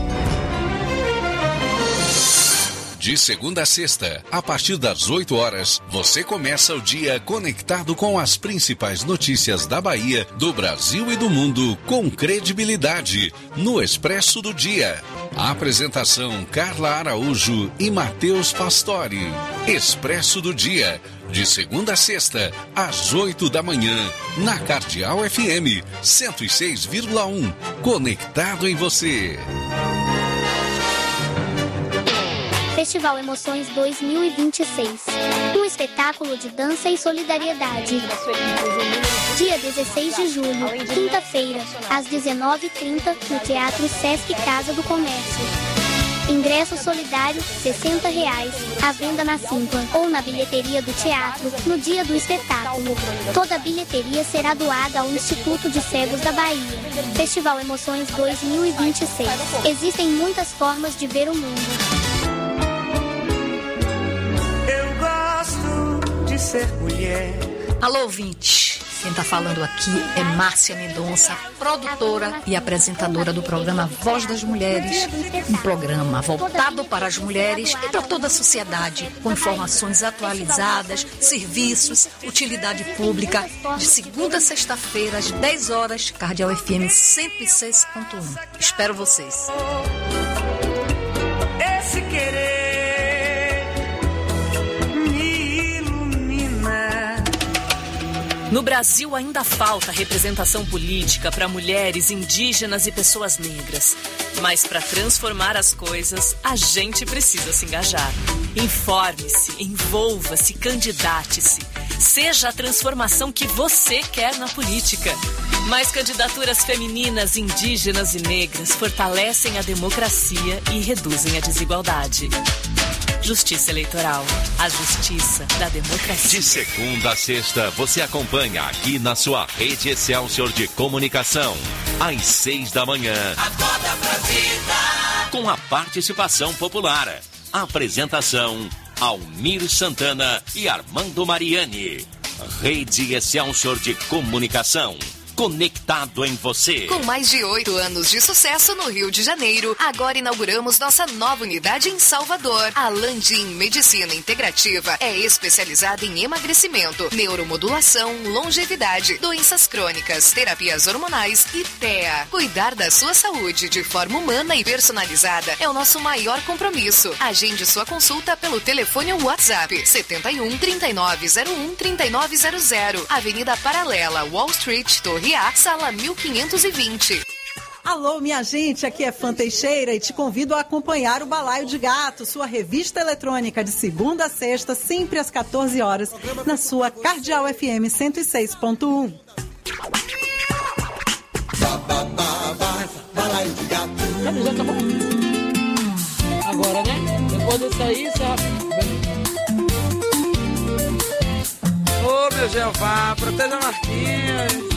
De segunda a sexta, a partir das oito horas, você começa o dia conectado com as principais notícias da Bahia, do Brasil e do mundo, com credibilidade, no Expresso do Dia. A apresentação Carla Araújo e Matheus Pastore. Expresso do Dia, de segunda a sexta, às oito da manhã, na Cardeal F M, cento e seis vírgula um. Conectado em você. Festival Emoções dois mil e vinte e seis. Um espetáculo de dança e solidariedade. Dia dezesseis de julho, quinta-feira, às dezenove e trinta, no Teatro Sesc Casa do Comércio. Ingresso solidário, sessenta reais. À venda na Simpla ou na bilheteria do teatro, no dia do espetáculo. Toda a bilheteria será doada ao Instituto de Cegos da Bahia. Festival Emoções dois mil e vinte e seis. Existem muitas formas de ver o mundo. Eu gosto de ser mulher. Alô, ouvinte. Quem está falando aqui é Márcia Mendonça, produtora e apresentadora do programa Voz das Mulheres, um programa voltado para as mulheres e para toda a sociedade, com informações atualizadas, serviços, utilidade pública, de segunda a sexta-feira, às dez horas, Cardeal F M cento e seis ponto um. Espero vocês. Esse querer me ilumina. No Brasil ainda falta representação política para mulheres, indígenas e pessoas negras. Mas para transformar as coisas, a gente precisa se engajar. Informe-se, envolva-se, candidate-se. Seja a transformação que você quer na política. Mais candidaturas femininas, indígenas e negras fortalecem a democracia e reduzem a desigualdade. Justiça Eleitoral, a justiça da democracia. De segunda a sexta, você acompanha aqui na sua rede Excelsior de Comunicação, às seis da manhã. Acorda pra vida. Com a participação popular. Apresentação, Almir Santana e Armando Mariani. Rede Excelsior de Comunicação. Conectado em você. Com mais de oito anos de sucesso no Rio de Janeiro, agora inauguramos nossa nova unidade em Salvador. A Landim Medicina Integrativa é especializada em emagrecimento, neuromodulação, longevidade, doenças crônicas, terapias hormonais e T E A. Cuidar da sua saúde de forma humana e personalizada é o nosso maior compromisso. Agende sua consulta pelo telefone ou WhatsApp setenta e um, trinta e nove zero um, trinta e nove zero zero, Avenida Paralela, Wall Street, Torre A, sala mil quinhentos e vinte. Alô, minha gente, aqui é Fã Teixeira e te convido a acompanhar o Balaio de Gato, sua revista eletrônica de segunda a sexta, sempre às quatorze horas, na sua Cardeal F M cento e seis ponto um. Balaio de Gato. Já, já tá bom? Agora, né? Depois disso aí, você... Ô, meu Jeová, proteja Marquinhos.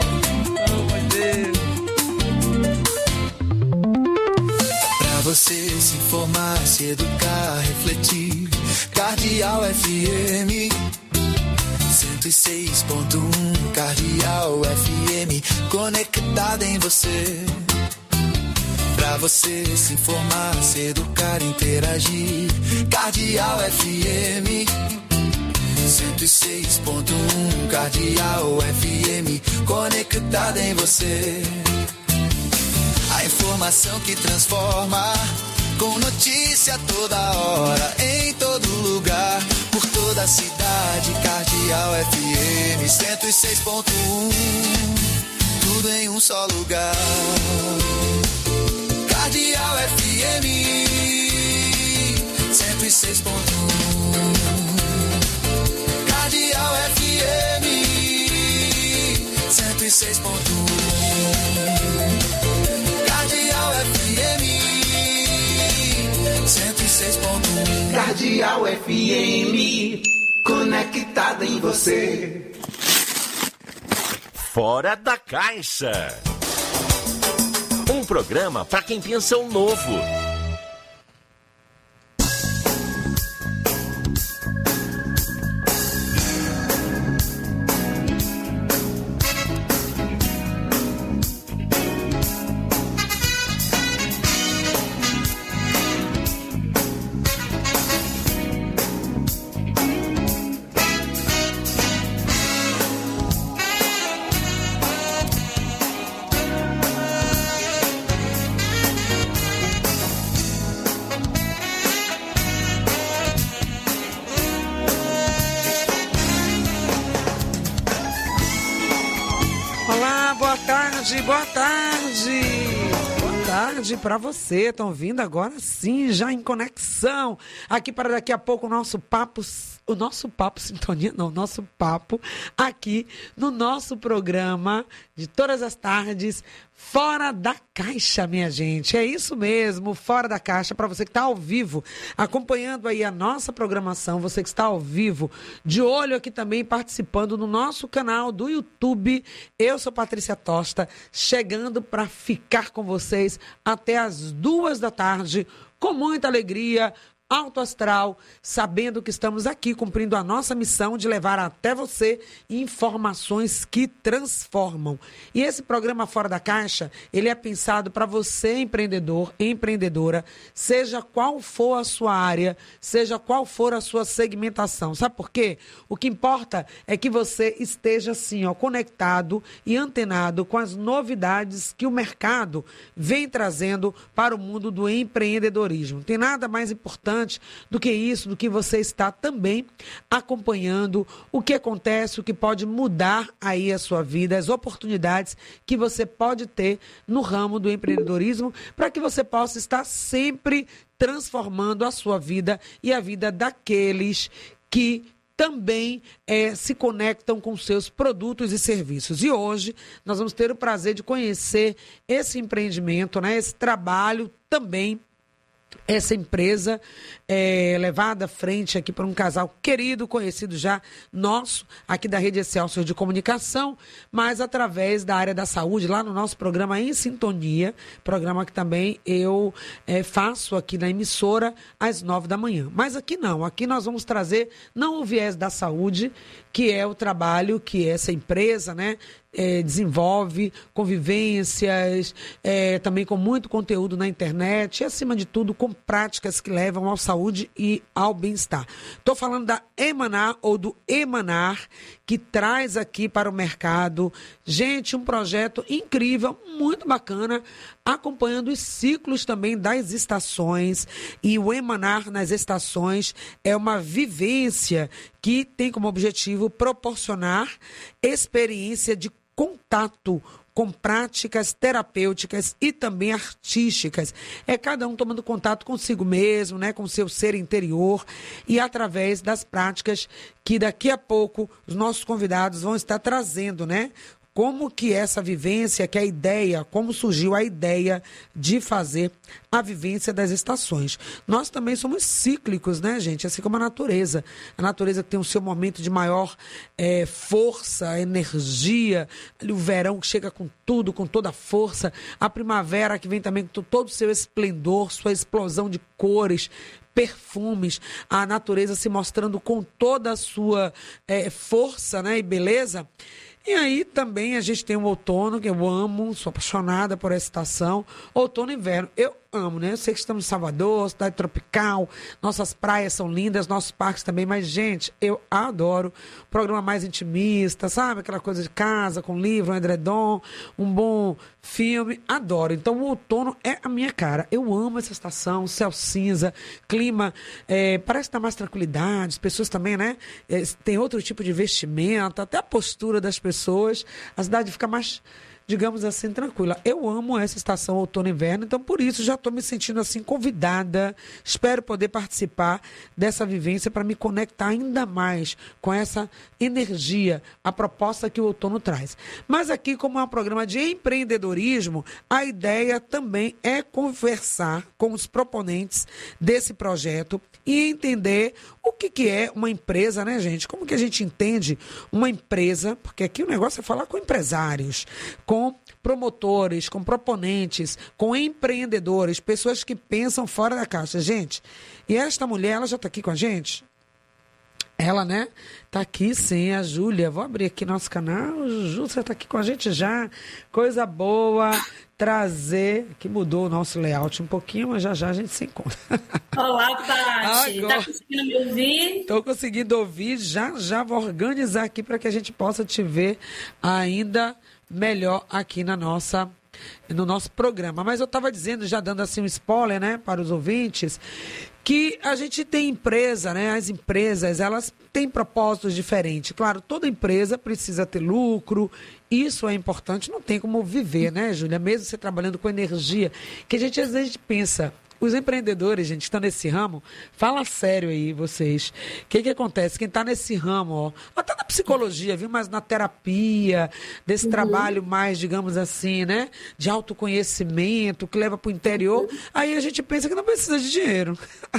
Pra você se informar, se educar, refletir, Cardeal F M cento e seis ponto um, Cardeal F M, conectada em você. Pra você se informar, se educar, interagir, Cardeal F M cento e seis ponto um, Cardeal F M, conectada em você. A informação que transforma, com notícia toda hora, em todo lugar, por toda a cidade, Cardeal F M cento e seis ponto um, tudo em um só lugar. Cardeal F M cento e seis ponto um, Cardeal F M cento e seis ponto um, Cardeal F M cento e seis ponto um, Cardeal F M, conectada em você. Fora da Caixa. Um programa para quem pensa o novo. Boa tarde, boa tarde para você. Estão vindo agora sim, já em conexão. Aqui para daqui a pouco o nosso papo, o nosso papo sintonia, não, o nosso papo aqui no nosso programa de todas as tardes, Fora da Caixa, minha gente. É isso mesmo, Fora da Caixa, para você que está ao vivo, acompanhando aí a nossa programação, você que está ao vivo, de olho aqui também, participando no nosso canal do YouTube. Eu sou Patrícia Tosta, chegando para ficar com vocês até as duas da tarde, com muita alegria, alto astral, sabendo que estamos aqui cumprindo a nossa missão de levar até você informações que transformam. E esse programa Fora da Caixa, ele é pensado para você, empreendedor, empreendedora, seja qual for a sua área, seja qual for a sua segmentação. Sabe por quê? O que importa é que você esteja assim, ó, conectado e antenado com as novidades que o mercado vem trazendo para o mundo do empreendedorismo. Não tem nada mais importante do que isso, do que você está também acompanhando o que acontece, o que pode mudar aí a sua vida, as oportunidades que você pode ter no ramo do empreendedorismo, para que você possa estar sempre transformando a sua vida e a vida daqueles que também é, se conectam com seus produtos e serviços. E hoje nós vamos ter o prazer de conhecer esse empreendimento, né, esse trabalho também, essa empresa é levada à frente aqui por um casal querido, conhecido já nosso, aqui da Rede Excelsior de Comunicação, mas através da área da saúde, lá no nosso programa Em Sintonia, programa que também eu é, faço aqui na emissora às nove da manhã. Mas aqui não, aqui nós vamos trazer não o viés da saúde, que é o trabalho que essa empresa, né, É, desenvolve, convivências, é, também com muito conteúdo na internet e, acima de tudo, com práticas que levam à saúde e ao bem-estar. Estou falando da Emanar, ou do Emanar, que traz aqui para o mercado, gente, um projeto incrível, muito bacana, acompanhando os ciclos também das estações. E o Emanar nas estações é uma vivência que tem como objetivo proporcionar experiência de contato com práticas terapêuticas e também artísticas. É cada um tomando contato consigo mesmo, né, com o seu ser interior, e através das práticas que daqui a pouco os nossos convidados vão estar trazendo, né? Como que essa vivência, que a ideia, como surgiu a ideia de fazer a vivência das estações. Nós também somos cíclicos, né, gente? Assim como a natureza. A natureza que tem o seu momento de maior é, força, energia. O verão que chega com tudo, com toda a força. A primavera que vem também com todo o seu esplendor, sua explosão de cores, perfumes, a natureza se mostrando com toda a sua é, força, né, e beleza. E aí também a gente tem o outono, que eu amo, sou apaixonada por essa estação. Outono e inverno, eu amo, né? Eu sei que estamos em Salvador, cidade tropical, nossas praias são lindas, nossos parques também, mas, gente, eu adoro programa mais intimista, sabe? Aquela coisa de casa, com livro, um edredom, um bom filme, adoro. Então, o outono é a minha cara. Eu amo essa estação, céu cinza, clima, é, parece dar mais tranquilidade, as pessoas também, né? É, tem outro tipo de vestimento, até a postura das pessoas, a cidade fica mais, digamos assim, tranquila. Eu amo essa estação outono e inverno, então por isso já estou me sentindo assim convidada. Espero poder participar dessa vivência para me conectar ainda mais com essa energia, a proposta que o outono traz. Mas aqui, como é um programa de empreendedorismo, a ideia também é conversar com os proponentes desse projeto e entender o que, que é uma empresa, né, gente? Como que a gente entende uma empresa? Porque aqui o negócio é falar com empresários, com promotores, com proponentes, com empreendedores, pessoas que pensam fora da caixa. Gente, e esta mulher, ela já está aqui com a gente? Ela, né? Tá aqui, sim, a Júlia. Vou abrir aqui nosso canal. Ju, você tá aqui com a gente já. Coisa boa. Trazer, que mudou o nosso layout um pouquinho, mas já já a gente se encontra. Olá, Tati. Agora, tá conseguindo me ouvir? Estou conseguindo ouvir. Já já vou organizar aqui para que a gente possa te ver ainda melhor aqui na nossa, no nosso programa. Mas eu estava dizendo, já dando assim um spoiler, né, para os ouvintes, que a gente tem empresa, né? As empresas, elas têm propósitos diferentes. Claro, toda empresa precisa ter lucro, isso é importante, não tem como viver, né, Júlia? Mesmo você trabalhando com energia, que a gente às vezes pensa, Os empreendedores, gente, que estão nesse ramo, fala sério aí, vocês. O que que acontece? Quem está nesse ramo, ó, até na psicologia, viu? Mas na terapia, desse uhum. trabalho mais, digamos assim, né? De autoconhecimento, que leva para o interior, uhum. aí a gente pensa que não precisa de dinheiro.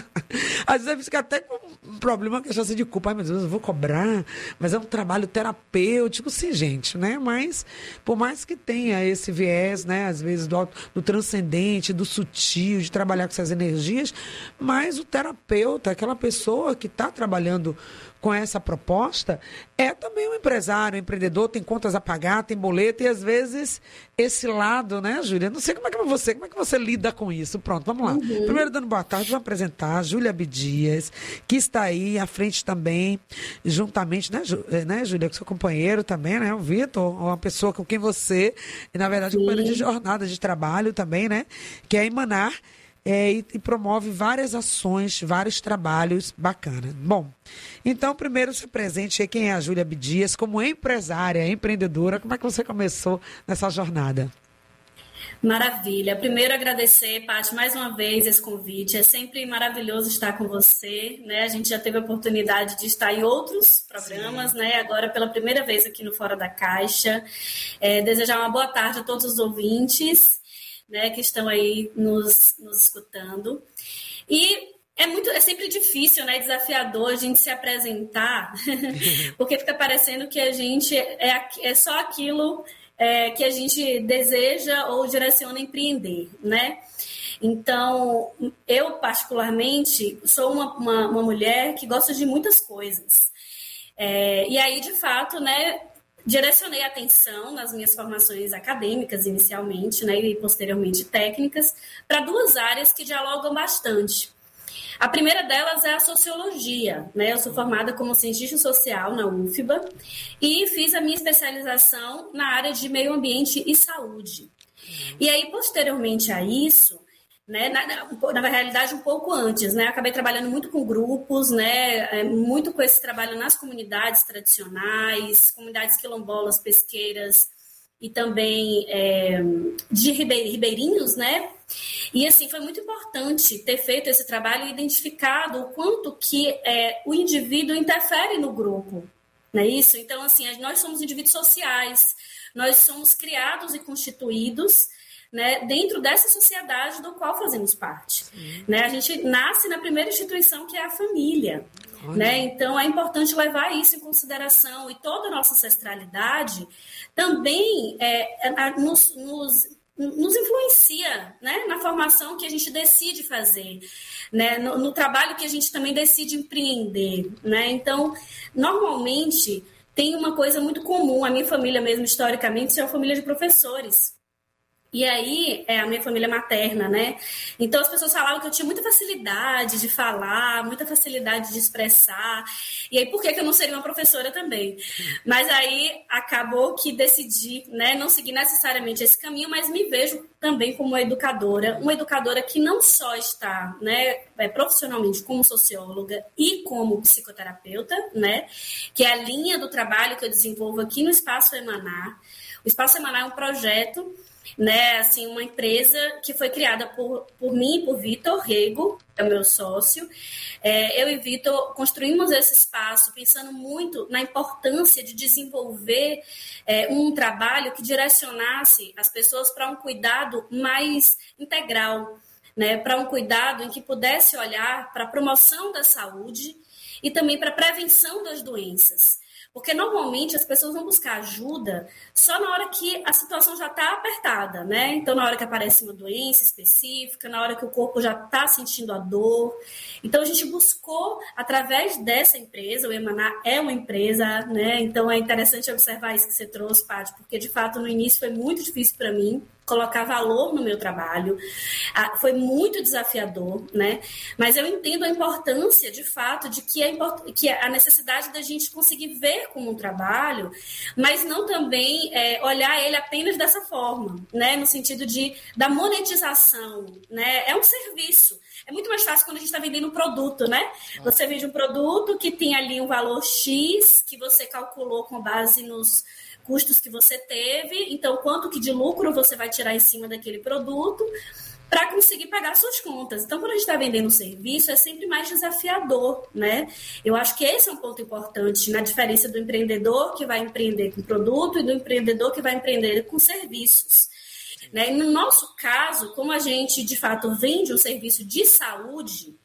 Às vezes fica até com um problema que acha de culpa. Ai, meu Deus, eu vou cobrar, mas é um trabalho terapêutico, sim, gente, né? Mas, por mais que tenha esse viés, né? Às vezes do, do transcendente, do sutil, de trabalhar com essas energias, mas o terapeuta, aquela pessoa que está trabalhando com essa proposta, é também um empresário, um empreendedor, tem contas a pagar, tem boleto, e às vezes esse lado, né, Júlia? Não sei como é que você, como é que você lida com isso. Pronto, vamos lá. Uhum. Primeiro, dando boa tarde, vou apresentar a Júlia Abdias, que está aí à frente também, juntamente, né, Jú, né Júlia, com seu companheiro também, né, o Vitor, uma pessoa com quem você, e na verdade, companheiro de jornada de trabalho também, né, que é Emanar, É, e, e promove várias ações, vários trabalhos bacanas. Bom, então, primeiro se presente aí, quem é a Júlia Abdias, como empresária, empreendedora, como é que você começou nessa jornada? Maravilha. Primeiro agradecer, Paty, mais uma vez esse convite. É sempre maravilhoso estar com você, né? A gente já teve a oportunidade de estar em outros programas, Sim. né? Agora pela primeira vez aqui no Fora da Caixa. É, desejar uma boa tarde a todos os ouvintes, né, que estão aí nos, nos escutando. E é, muito, é sempre difícil, né, desafiador a gente se apresentar, porque fica parecendo que a gente é, é só aquilo é, que a gente deseja ou direciona a empreender, né? Então, eu particularmente sou uma, uma, uma mulher que gosta de muitas coisas. É, e aí, de fato, né, direcionei a atenção nas minhas formações acadêmicas, inicialmente, né, e posteriormente técnicas, para duas áreas que dialogam bastante. A primeira delas é a sociologia, né? Eu sou formada como cientista social na U F B A e fiz a minha especialização na área de meio ambiente e saúde. E aí, posteriormente a isso, né, na, na, na realidade, um pouco antes, né, acabei trabalhando muito com grupos, né, muito com esse trabalho nas comunidades tradicionais, comunidades quilombolas, pesqueiras e também é, de ribeirinhos, né, e assim, foi muito importante ter feito esse trabalho e identificado o quanto que é, o indivíduo interfere no grupo, não é isso? Então, assim, nós somos indivíduos sociais, nós somos criados e constituídos, né, dentro dessa sociedade do qual fazemos parte. Né? A gente nasce na primeira instituição, que é a família. Né? Então, é importante levar isso em consideração. E toda a nossa ancestralidade também é, é, nos, nos, nos influencia, né, na formação que a gente decide fazer, né, no, no trabalho que a gente também decide empreender. Né? Então, normalmente, tem uma coisa muito comum. A minha família mesmo, historicamente, é uma família de professores. E aí, é a minha família materna, né? Então, as pessoas falavam que eu tinha muita facilidade de falar, muita facilidade de expressar. E aí, por que que eu não seria uma professora também? Mas aí, acabou que decidi, né, não seguir necessariamente esse caminho, mas me vejo também como uma educadora. Uma educadora que não só está, né, profissionalmente como socióloga e como psicoterapeuta, né? Que é a linha do trabalho que eu desenvolvo aqui no Espaço Emanar. O Espaço Emanar é um projeto, né, assim, uma empresa que foi criada por, por mim e por Vitor Rego, é o meu sócio. É, eu e Vitor construímos esse espaço pensando muito na importância de desenvolver é, um trabalho que direcionasse as pessoas para um cuidado mais integral, né, para um cuidado em que pudesse olhar para a promoção da saúde e também para a prevenção das doenças. Porque, normalmente, as pessoas vão buscar ajuda só na hora que a situação já está apertada, né? Então, na hora que aparece uma doença específica, na hora que o corpo já está sentindo a dor. Então, a gente buscou, através dessa empresa, o Emanar é uma empresa, né? Então, é interessante observar isso que você trouxe, Paty, porque, de fato, no início foi muito difícil para mim colocar valor no meu trabalho. Ah, foi muito desafiador, né? Mas eu entendo a importância, de fato, de que, é import... que a necessidade da gente conseguir ver como um trabalho, mas não também é, olhar ele apenas dessa forma, né? No sentido de, da monetização, né? É um serviço. É muito mais fácil quando a gente está vendendo um produto, né? Você vende um produto que tem ali um valor X, que você calculou com base nos custos que você teve, então quanto que de lucro você vai tirar em cima daquele produto, para conseguir pagar suas contas. Então, quando a gente está vendendo um serviço, é sempre mais desafiador, né? Eu acho que esse é um ponto importante na diferença do empreendedor que vai empreender com produto e do empreendedor que vai empreender com serviços. Né? E no nosso caso, como a gente, de fato, vende um serviço de saúde,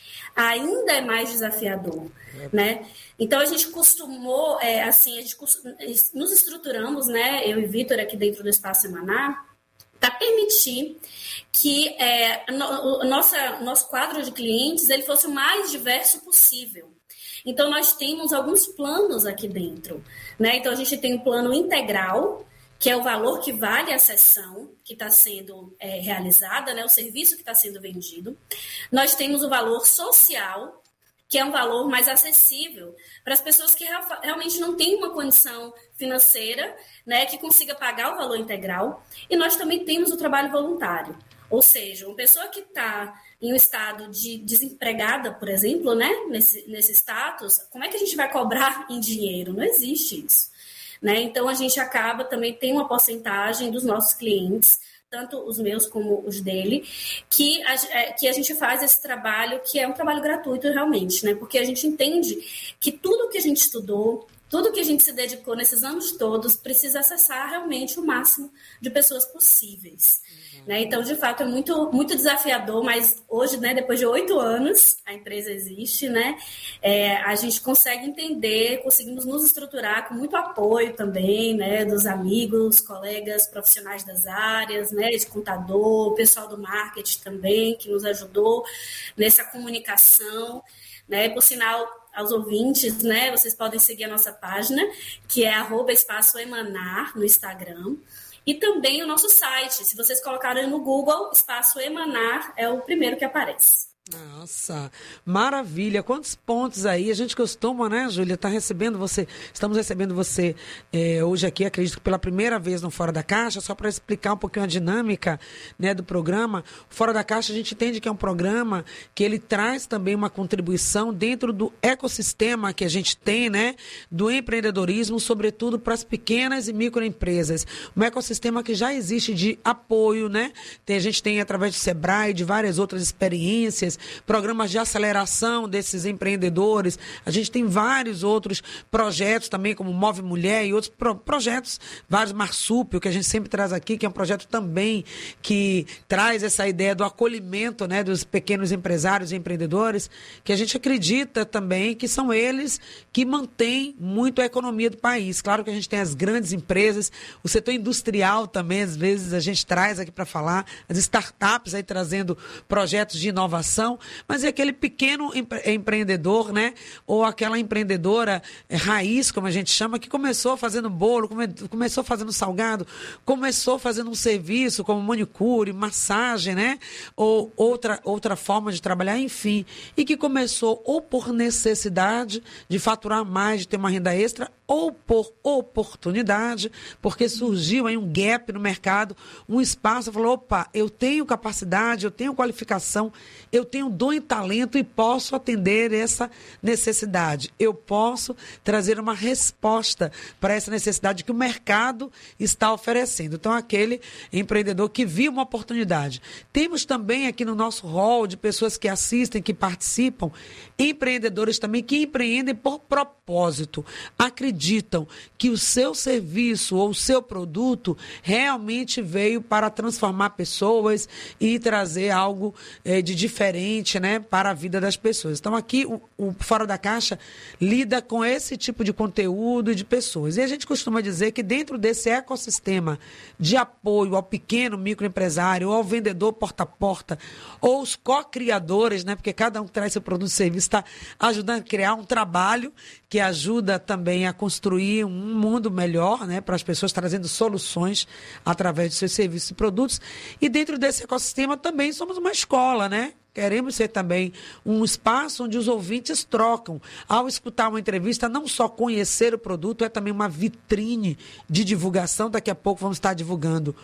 ainda é mais desafiador, né? Então, a gente costumou, é, assim, a gente costum... nos estruturamos, né, eu e Vitor aqui dentro do Espaço Emanar, para permitir que é, no, o nossa, nosso quadro de clientes ele fosse o mais diverso possível. Então, nós temos alguns planos aqui dentro, né? Então, a gente tem um plano integral, que é o valor que vale a sessão que está sendo é, realizada, né, o serviço que está sendo vendido. Nós temos o valor social, que é um valor mais acessível para as pessoas que real, realmente não têm uma condição financeira, né, que consiga pagar o valor integral. E nós também temos o trabalho voluntário, ou seja, uma pessoa que está em um estado de desempregada, por exemplo, né, nesse, nesse status, como é que a gente vai cobrar em dinheiro? Não existe isso. Né? Então, a gente acaba também, tem uma porcentagem dos nossos clientes, tanto os meus como os dele, que a, que a gente faz esse trabalho, que é um trabalho gratuito realmente, né? Porque a gente entende que tudo que a gente estudou, tudo que a gente se dedicou nesses anos todos, precisa acessar realmente o máximo de pessoas possíveis. Né? Então, de fato, é muito, muito desafiador, mas hoje, né, depois de oito anos, a empresa existe, né? É, a gente consegue entender, conseguimos nos estruturar com muito apoio também, né, dos amigos, colegas profissionais das áreas, né, de contador, pessoal do marketing também, que nos ajudou nessa comunicação, né? Por sinal, aos ouvintes, né, vocês podem seguir a nossa página, que é arroba Espaço Emanar no Instagram. E também o nosso site. Se vocês colocarem no Google, Espaço Emanar é o primeiro que aparece. Nossa, maravilha. Quantos pontos aí? A gente costuma, né, Júlia, tá recebendo você, estamos recebendo você é, hoje aqui, acredito que pela primeira vez no Fora da Caixa, só para explicar um pouquinho a dinâmica, né, do programa. Fora da Caixa, a gente entende que é um programa que ele traz também uma contribuição dentro do ecossistema que a gente tem, né, do empreendedorismo, sobretudo para as pequenas e microempresas. Um ecossistema que já existe de apoio, né? Tem, a gente tem através do Sebrae, de várias outras experiências, programas de aceleração desses empreendedores. A gente tem vários outros projetos também, como Move Mulher e outros pro- projetos, vários Marsúpio, que a gente sempre traz aqui, que é um projeto também que traz essa ideia do acolhimento, né, dos pequenos empresários e empreendedores, que a gente acredita também que são eles que mantêm muito a economia do país. Claro que a gente tem as grandes empresas, o setor industrial também, às vezes a gente traz aqui para falar, as startups aí trazendo projetos de inovação, mas é aquele pequeno empre- empreendedor, né? Ou aquela empreendedora é, raiz, como a gente chama, que começou fazendo bolo, come- começou fazendo salgado, começou fazendo um serviço como manicure, massagem, né? Ou outra, outra forma de trabalhar, enfim. E que começou ou por necessidade de faturar mais, de ter uma renda extra, ou por oportunidade, porque surgiu aí um gap no mercado, um espaço, falou, opa, eu tenho capacidade, eu tenho qualificação, eu tenho dom e talento e posso atender essa necessidade. Eu posso trazer uma resposta para essa necessidade que o mercado está oferecendo. Então, aquele empreendedor que viu uma oportunidade. Temos também aqui no nosso hall de pessoas que assistem, que participam, empreendedores também que empreendem por propósito. Acreditam que o seu serviço ou o seu produto realmente veio para transformar pessoas e trazer algo eh, de diferente, né, para a vida das pessoas. Então, aqui, o, o Fora da Caixa lida com esse tipo de conteúdo e de pessoas. E a gente costuma dizer que dentro desse ecossistema de apoio ao pequeno microempresário, ou ao vendedor porta a porta, ou os co-criadores, né, porque cada um que traz seu produto e serviço está ajudando a criar um trabalho que ajuda também a construir um mundo melhor, né, para as pessoas, trazendo soluções através de seus serviços e produtos. E dentro desse ecossistema também somos uma escola, né? Queremos ser também um espaço onde os ouvintes trocam. Ao escutar uma entrevista, não só conhecer o produto, é também uma vitrine de divulgação. Daqui a pouco vamos estar divulgando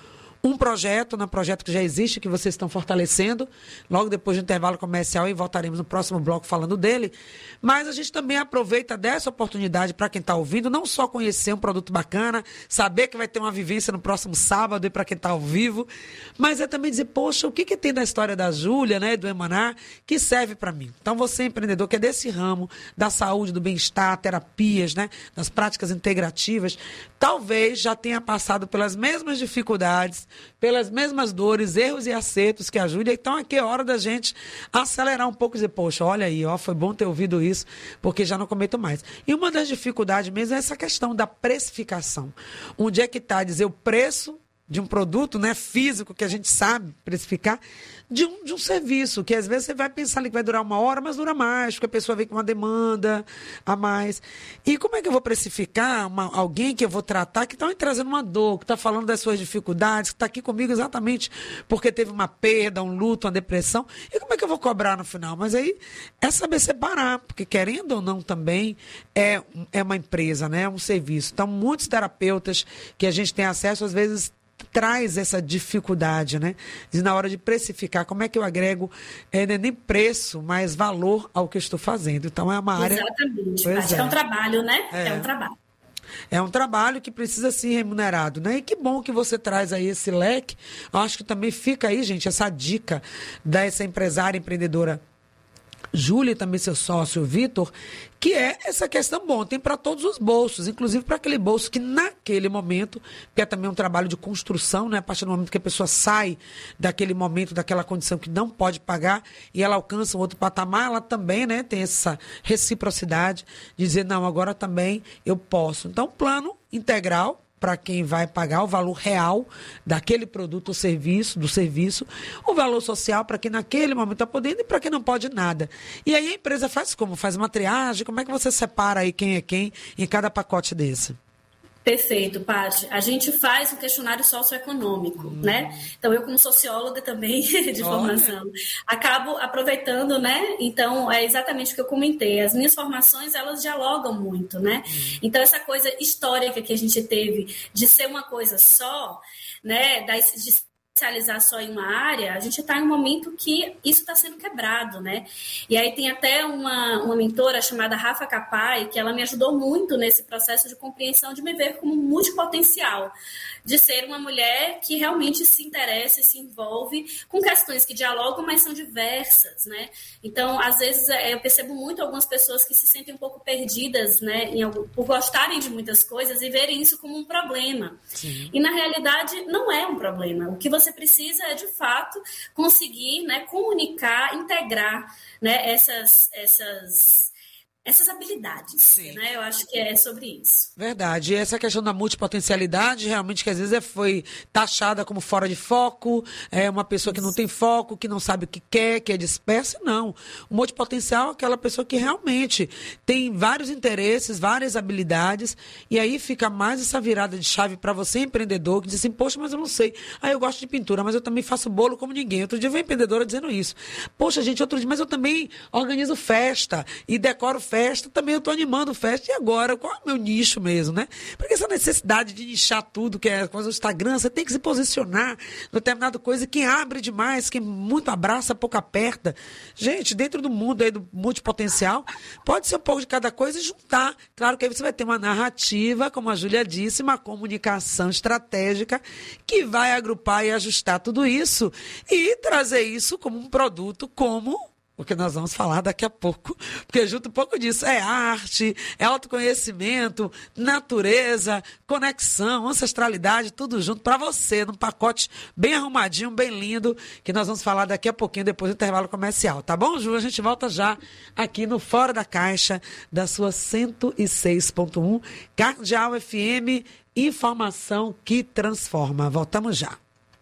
um projeto, um projeto que já existe, que vocês estão fortalecendo. Logo depois do intervalo comercial, e voltaremos no próximo bloco falando dele. Mas a gente também aproveita dessa oportunidade para quem está ouvindo, não só conhecer um produto bacana, saber que vai ter uma vivência no próximo sábado e para quem está ao vivo, mas é também dizer, poxa, o que, que tem da história da Júlia, né, do Emanar, que serve para mim? Então, você, empreendedor, que é desse ramo da saúde, do bem-estar, terapias, né, das práticas integrativas, talvez já tenha passado pelas mesmas dificuldades, pelas mesmas dores, erros e acertos que a Júlia. Então, aqui é hora da gente acelerar um pouco e dizer, poxa, olha aí, ó, foi bom ter ouvido isso, porque já não cometo mais. E uma das dificuldades mesmo é essa questão da precificação. Onde é que está, dizer, o preço de um produto, né, físico, que a gente sabe precificar, de um, de um serviço, que às vezes você vai pensar ali que vai durar uma hora, mas dura mais, porque a pessoa vem com uma demanda a mais. E como é que eu vou precificar uma, alguém que eu vou tratar, que está me trazendo uma dor, que está falando das suas dificuldades, que está aqui comigo exatamente porque teve uma perda, um luto, uma depressão, e como é que eu vou cobrar no final? Mas aí é saber separar, porque querendo ou não também é, é uma empresa, né, é um serviço. Então, muitos terapeutas que a gente tem acesso, às vezes, traz essa dificuldade, né? De na hora de precificar, como é que eu agrego é, nem preço, mas valor ao que eu estou fazendo. Então, é uma área... Exatamente. Acho é. que é um trabalho, né? É. é um trabalho. É um trabalho que precisa ser remunerado, né? E que bom que você traz aí esse leque. Eu acho que também fica aí, gente, essa dica dessa empresária empreendedora Júlia e também seu sócio Vitor, que é essa questão, bom, tem para todos os bolsos, inclusive para aquele bolso que naquele momento, que é também um trabalho de construção, né? A partir do momento que a pessoa sai daquele momento, daquela condição que não pode pagar e ela alcança um outro patamar, ela também, né, tem essa reciprocidade de dizer, não, agora também eu posso. Então, plano integral para quem vai pagar o valor real daquele produto ou serviço, do serviço, o valor social para quem naquele momento está podendo e para quem não pode nada. E aí a empresa faz como? Faz uma triagem? Como é que você separa aí quem é quem em cada pacote desse? Perfeito, Paty. A gente faz um questionário socioeconômico, hum. né? Então, eu como socióloga também, de formação, Olha. acabo aproveitando, né? Então, é exatamente o que eu comentei. As minhas formações, elas dialogam muito, né? Hum. Então, essa coisa histórica que a gente teve de ser uma coisa só, né? De especializar só em uma área, a gente está em um momento que isso está sendo quebrado, né? E aí tem até uma, uma mentora chamada Rafa Capai, que ela me ajudou muito nesse processo de compreensão de me ver como multipotencial, de ser uma mulher que realmente se interessa e se envolve com questões que dialogam, mas são diversas, né? Então, às vezes, eu percebo muito algumas pessoas que se sentem um pouco perdidas, né, em algum, por gostarem de muitas coisas e verem isso como um problema. Sim. E, na realidade, não é um problema. O que você precisa é, de fato, conseguir, né, comunicar, integrar, né, essas... essas essas habilidades, né? Eu acho que é sobre isso. Verdade. E essa questão da multipotencialidade, realmente, que às vezes é, foi taxada como fora de foco, é uma pessoa que não tem foco, que não sabe o que quer, que é dispersa. Não. O multipotencial é aquela pessoa que realmente tem vários interesses, várias habilidades, e aí fica mais essa virada de chave para você, empreendedor, que diz assim, poxa, mas eu não sei. Ah, eu gosto de pintura, mas eu também faço bolo como ninguém. Outro dia veio empreendedora dizendo isso. Poxa, gente, outro dia, mas eu também organizo festa e decoro festa, também eu estou animando festa, e agora, qual é o meu nicho mesmo, né? Porque essa necessidade de nichar tudo, que é coisa do Instagram, você tem que se posicionar em determinada coisa, quem abre demais, quem muito abraça, pouco aperta. Gente, dentro do mundo aí do multipotencial, pode ser um pouco de cada coisa e juntar. Claro que aí você vai ter uma narrativa, como a Júlia disse, uma comunicação estratégica que vai agrupar e ajustar tudo isso e trazer isso como um produto, como o que nós vamos falar daqui a pouco, porque junto um pouco disso é arte, é autoconhecimento, natureza, conexão, ancestralidade, tudo junto para você, num pacote bem arrumadinho, bem lindo, que nós vamos falar daqui a pouquinho, depois do intervalo comercial, tá bom, Ju? A gente volta já aqui no Fora da Caixa, da sua cento e seis ponto um, Cardeal F M, informação que transforma. Voltamos já.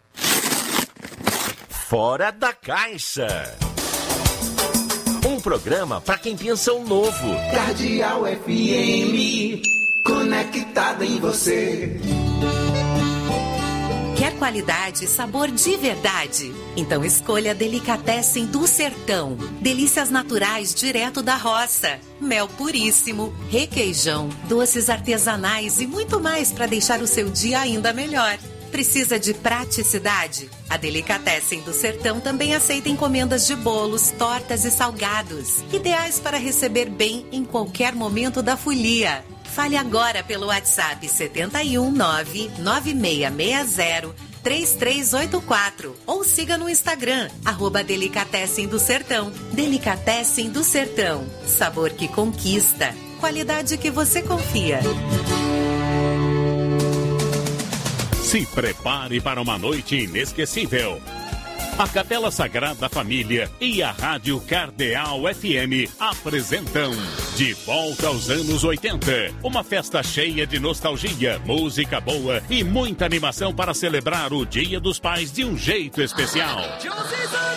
Fora da Caixa. Um programa para quem pensa o novo. Cardeal F M, conectada em você. Quer qualidade e sabor de verdade? Então escolha Delicatessen do Sertão. Delícias naturais direto da roça. Mel puríssimo, requeijão, doces artesanais e muito mais para deixar o seu dia ainda melhor. Precisa de praticidade? A Delicatessen do Sertão também aceita encomendas de bolos, tortas e salgados, ideais para receber bem em qualquer momento da folia. Fale agora pelo WhatsApp sete um nove nove seis seis zero três três oito quatro ou siga no Instagram, arroba Delicatessen do Sertão. Delicatessen do Sertão. Sabor que conquista. Qualidade que você confia. Se prepare para uma noite inesquecível. A Capela Sagrada Família e a Rádio Cardeal F M apresentam De Volta aos Anos oitenta. Uma festa cheia de nostalgia, música boa e muita animação para celebrar o Dia dos Pais de um jeito especial.